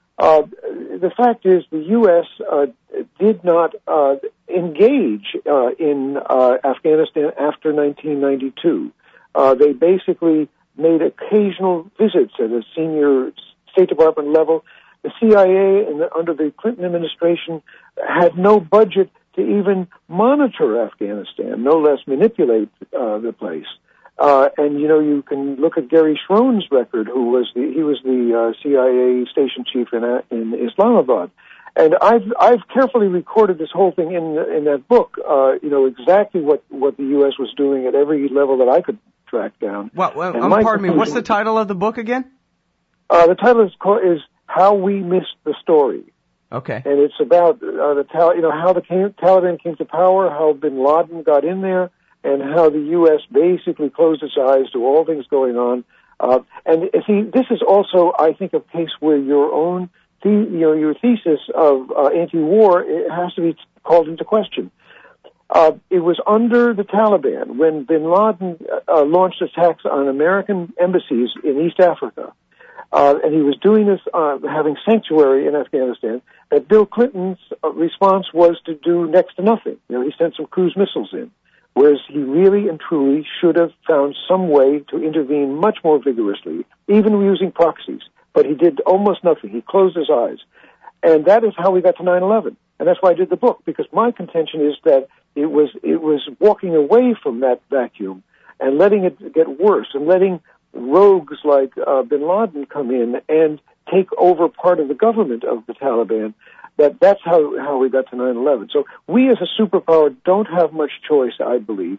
The fact is, the U.S. Did not engage in Afghanistan after 1992. They basically made occasional visits at a senior State Department level. The CIA, under the Clinton administration, had no budget to even monitor Afghanistan, no less manipulate the place. And you can look at Gary Schroen's record, he was the CIA station chief in Islamabad, and I've carefully recorded this whole thing in that book. Exactly what the U.S. was doing at every level that I could track down. Pardon me. What's the title of the book again? The title is How We Missed the Story. Okay. And it's about how the Taliban came to power, how Bin Laden got in there, and how the U.S. basically closed its eyes to all things going on. And see, this is also, I think, a case where your own, your thesis of anti-war, it has to be called into question. It was under the Taliban when Bin Laden launched attacks on American embassies in East Africa, and he was doing this, having sanctuary in Afghanistan, that Bill Clinton's response was to do next to nothing. He sent some cruise missiles in, whereas he really and truly should have found some way to intervene much more vigorously, even using proxies. But he did almost nothing. He closed his eyes. And that is how we got to 9/11. And that's why I did the book, because my contention is that it was walking away from that vacuum and letting it get worse and letting rogues like Bin Laden come in and take over part of the government of the Taliban. That's how we got to 9/11. So we as a superpower don't have much choice, I believe.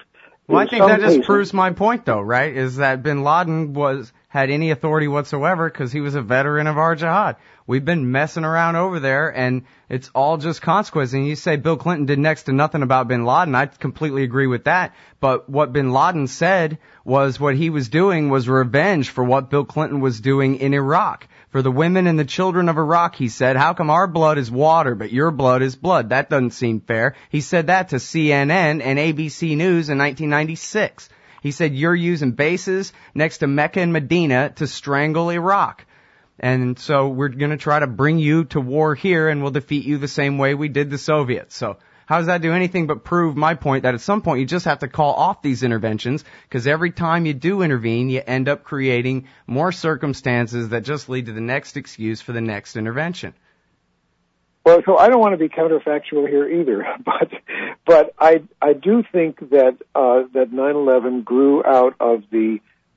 Well, I think that just proves my point, though, right? Is that bin Laden had any authority whatsoever because he was a veteran of our jihad. We've been messing around over there, and it's all just consequence. And you say Bill Clinton did next to nothing about bin Laden. I completely agree with that. But what bin Laden said was what he was doing was revenge for what Bill Clinton was doing in Iraq. For the women and the children of Iraq, he said, how come our blood is water, but your blood is blood? That doesn't seem fair. He said that to CNN and ABC News in 1996. He said, you're using bases next to Mecca and Medina to strangle Iraq. And so we're going to try to bring you to war here, and we'll defeat you the same way we did the Soviets. So how does that do anything but prove my point that at some point you just have to call off these interventions, because every time you do intervene, you end up creating more circumstances that just lead to the next excuse for the next intervention. Well, so I don't want to be counterfactual here either, but I do think that that 9/11 grew out of the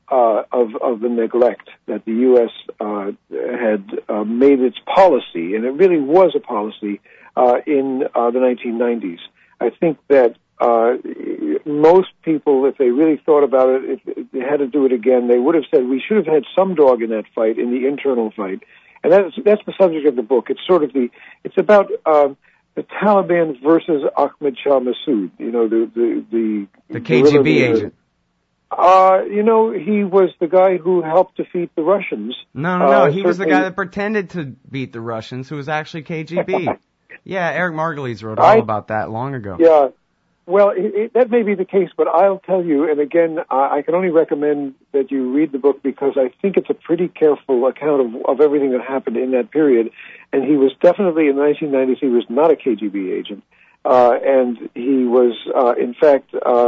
neglect that the U.S. Had made its policy, and it really was a policy in the 1990s. I think that most people, if they really thought about it, if they had to do it again, they would have said we should have had some dog in that fight, in the internal fight. And that's the subject of the book. It's sort of it's about the Taliban versus Ahmad Shah Massoud. You know, the KGB agent. You know, he was the guy who helped defeat the Russians. No. He was the guy that pretended to beat the Russians, who was actually KGB. Yeah, Eric Margulies wrote all about that long ago. Yeah. Well, that may be the case, but I'll tell you, and again, I can only recommend that you read the book because I think it's a pretty careful account of everything that happened in that period. And he was definitely, in the 1990s, he was not a KGB agent. And he was, in fact,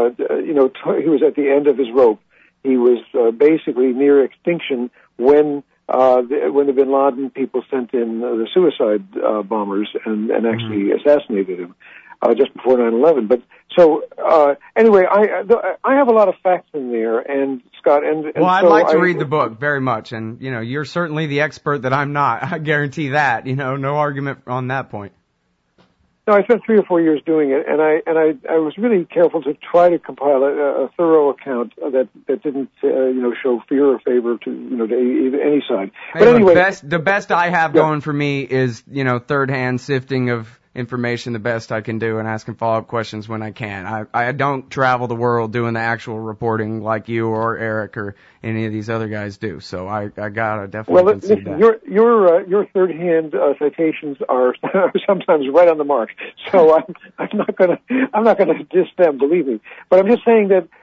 he was at the end of his rope. He was basically near extinction when the bin Laden people sent in the suicide bombers and actually assassinated him just before 9/11. But so anyway, I have a lot of facts in there, and Scott, and well, I'd like to read the book very much, and you're certainly the expert that I'm not. I guarantee that. No argument on that point. No, I spent 3 or 4 years doing it, and I was really careful to try to compile a thorough account that didn't show fear or favor to any side. Hey, but anyway, the best I have going for me is third-hand sifting of information, the best I can do, and asking follow-up questions when I can. I don't travel the world doing the actual reporting like you or Eric or any of these other guys do. So I gotta definitely concede that. Your third-hand citations are sometimes right on the mark. So I'm not gonna diss them, believe me. But I'm just saying that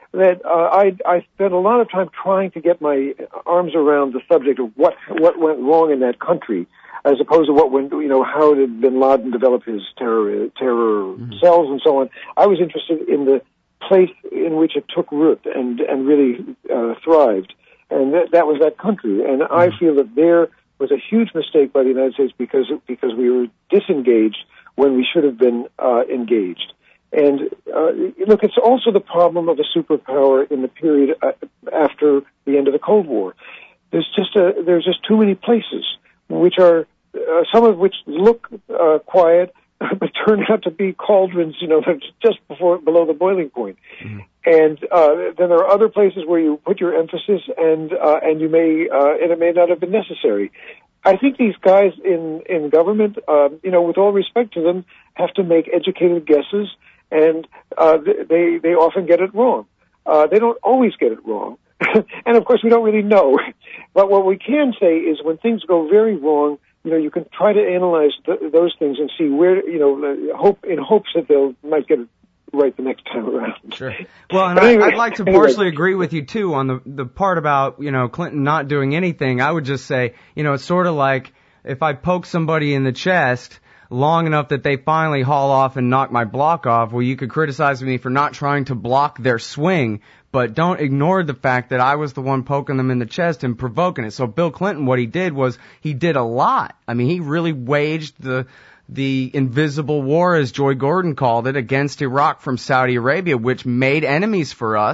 I spent a lot of time trying to get my arms around the subject of what went wrong in that country, as opposed to what went, how did bin Laden develop his terror cells and so on. I was interested in the place in which it took root and really thrived, and that was that country. And I feel that there was a huge mistake by the United States because we were disengaged when we should have been engaged. And look, it's also the problem of a superpower in the period after the end of the Cold War. There's just too many places which are some of which look quiet, but turn out to be cauldrons, just below the boiling point. Mm-hmm. And then there are other places where you put your emphasis, and you may and it may not have been necessary. I think these guys in government, with all respect to them, have to make educated guesses, and they often get it wrong. They don't always get it wrong, and of course we don't really know. But what we can say is when things go very wrong, you can try to analyze those things and see where, in hopes that they might get it right the next time around. Sure. Well, and anyway, I'd like to partially agree with you too on the part about, Clinton not doing anything. I would just say, it's sort of like if I poke somebody in the chest long enough that they finally haul off and knock my block off, well, you could criticize me for not trying to block their swing, but don't ignore the fact that I was the one poking them in the chest and provoking it. So Bill Clinton, what he did was he did a lot. I mean, he really waged the invisible war, as Joy Gordon called it, against Iraq from Saudi Arabia, which made enemies for us.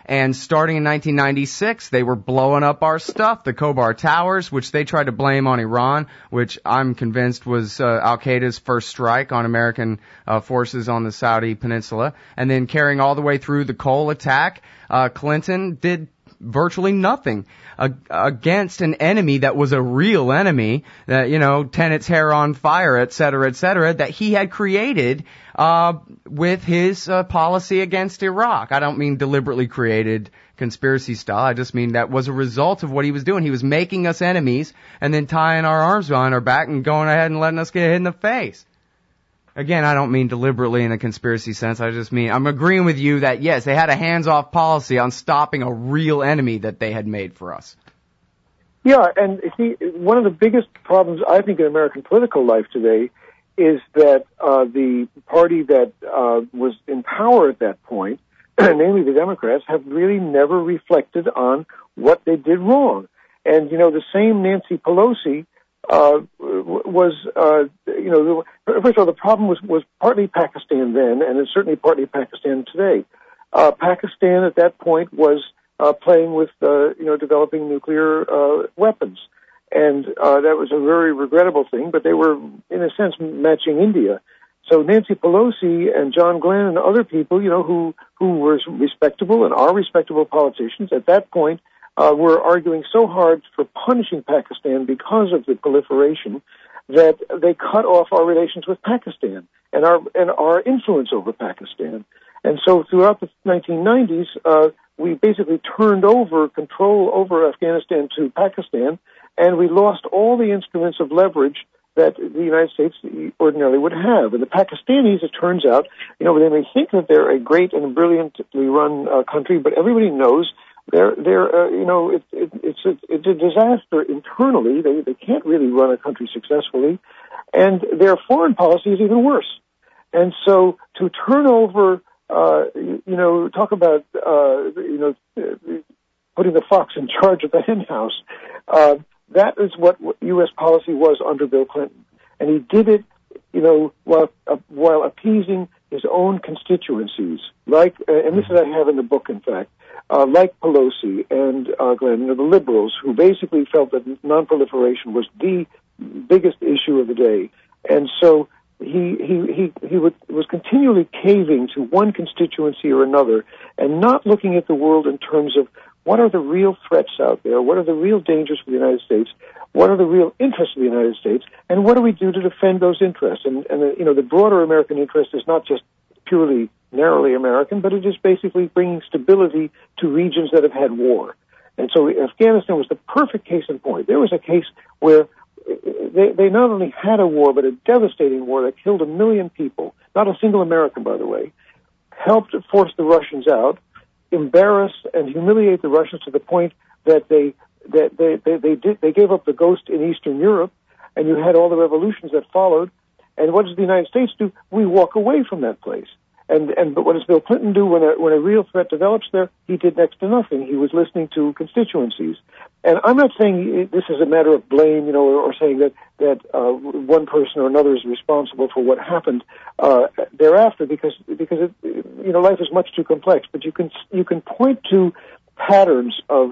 And starting in 1996, they were blowing up our stuff, the Khobar Towers, which they tried to blame on Iran, which I'm convinced was Al-Qaeda's first strike on American forces on the Saudi peninsula. And then carrying all the way through the Cole attack, Clinton did virtually nothing against an enemy that was a real enemy, that, you know, Tenet's hair on fire, et cetera, that he had created with his policy against Iraq. I don't mean deliberately created conspiracy style. I just mean that was a result of what he was doing. He was making us enemies and then tying our arms behind our back and going ahead and letting us get hit in the face. Again, I don't mean deliberately in a conspiracy sense. I just mean I'm agreeing with you that, yes, they had a hands-off policy on stopping a real enemy that they had made for us. Yeah, and see, one of the biggest problems, I think, in American political life today is that the party that was in power at that point, namely the Democrats, have really never reflected on what they did wrong. And, you know, the same Nancy Pelosi first of all, the problem was partly Pakistan then, and it's certainly partly Pakistan today. Pakistan at that point was playing with, developing nuclear weapons, and that was a very regrettable thing. But they were, in a sense, matching India. So Nancy Pelosi and John Glenn and other people, you know, who were respectable and are respectable politicians at that point, were arguing so hard for punishing Pakistan because of the proliferation that they cut off our relations with Pakistan and our influence over Pakistan. And so throughout the 1990s, we basically turned over control over Afghanistan to Pakistan, and we lost all the instruments of leverage that the United States ordinarily would have. And the Pakistanis, it turns out, you know, they may think that they're a great and brilliantly run country, but everybody knows it's a disaster internally. They can't really run a country successfully, and their foreign policy is even worse. And so to turn over, talk about, putting the fox in charge of the hen house, that is what U.S. policy was under Bill Clinton. And he did it, while appeasing his own constituencies, and this is I have in the book, in fact, like Pelosi and Glenn, the liberals, who basically felt that nonproliferation was the biggest issue of the day. And so he was continually caving to one constituency or another and not looking at the world in terms of what are the real threats out there, what are the real dangers for the United States, what are the real interests of the United States, and what do we do to defend those interests? And the broader American interest is not just purely narrowly American, but it is basically bringing stability to regions that have had war. And so Afghanistan was the perfect case in point. There was a case where they not only had a war, but a devastating war that killed 1 million people, not a single American, by the way, helped force the Russians out, embarrass and humiliate the Russians to the point that they gave up the ghost in Eastern Europe, and you had all the revolutions that followed. And what does the United States do? We walk away from that place. But what does Bill Clinton do when a real threat develops there? He did next to nothing. He was listening to constituencies. And I'm not saying this is a matter of blame, or saying that one person or another is responsible for what happened thereafter, because life is much too complex. But you can point to patterns of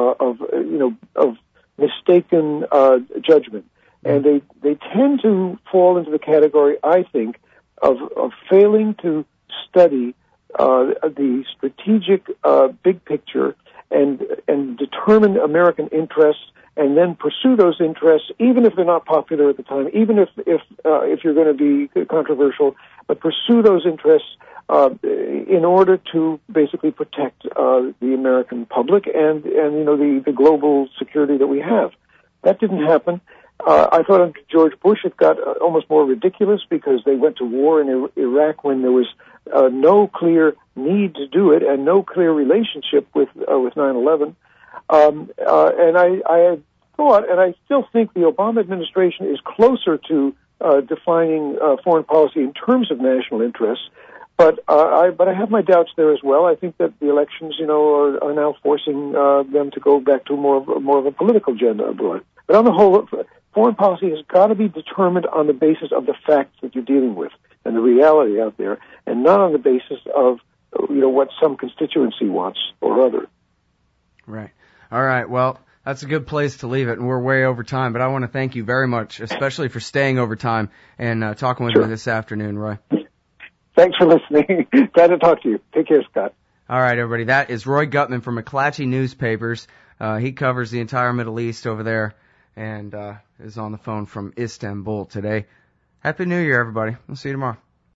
mistaken judgment, and they tend to fall into the category, I think, of failing to study the strategic big picture and determine American interests, and then pursue those interests, even if they're not popular at the time, even if you're going to be controversial, but pursue those interests in order to basically protect the American public and the global security that we have. That didn't happen. I thought under George Bush it got almost more ridiculous because they went to war in Iraq when there was no clear need to do it and no clear relationship with 9/11. And I thought, and I still think, the Obama administration is closer to defining foreign policy in terms of national interests. But I have my doubts there as well. I think that the elections, are now forcing them to go back to more of a political agenda abroad. But on the whole, foreign policy has got to be determined on the basis of the facts that you're dealing with and the reality out there, and not on the basis of what some constituency wants or other. Right. All right. Well, that's a good place to leave it, and we're way over time. But I want to thank you very much, especially for staying over time and talking with me this afternoon, Roy. Thanks for listening. Glad to talk to you. Take care, Scott. All right, everybody. That is Roy Gutman from McClatchy Newspapers. He covers the entire Middle East over there and is on the phone from Istanbul today. Happy New Year, everybody. We'll see you tomorrow.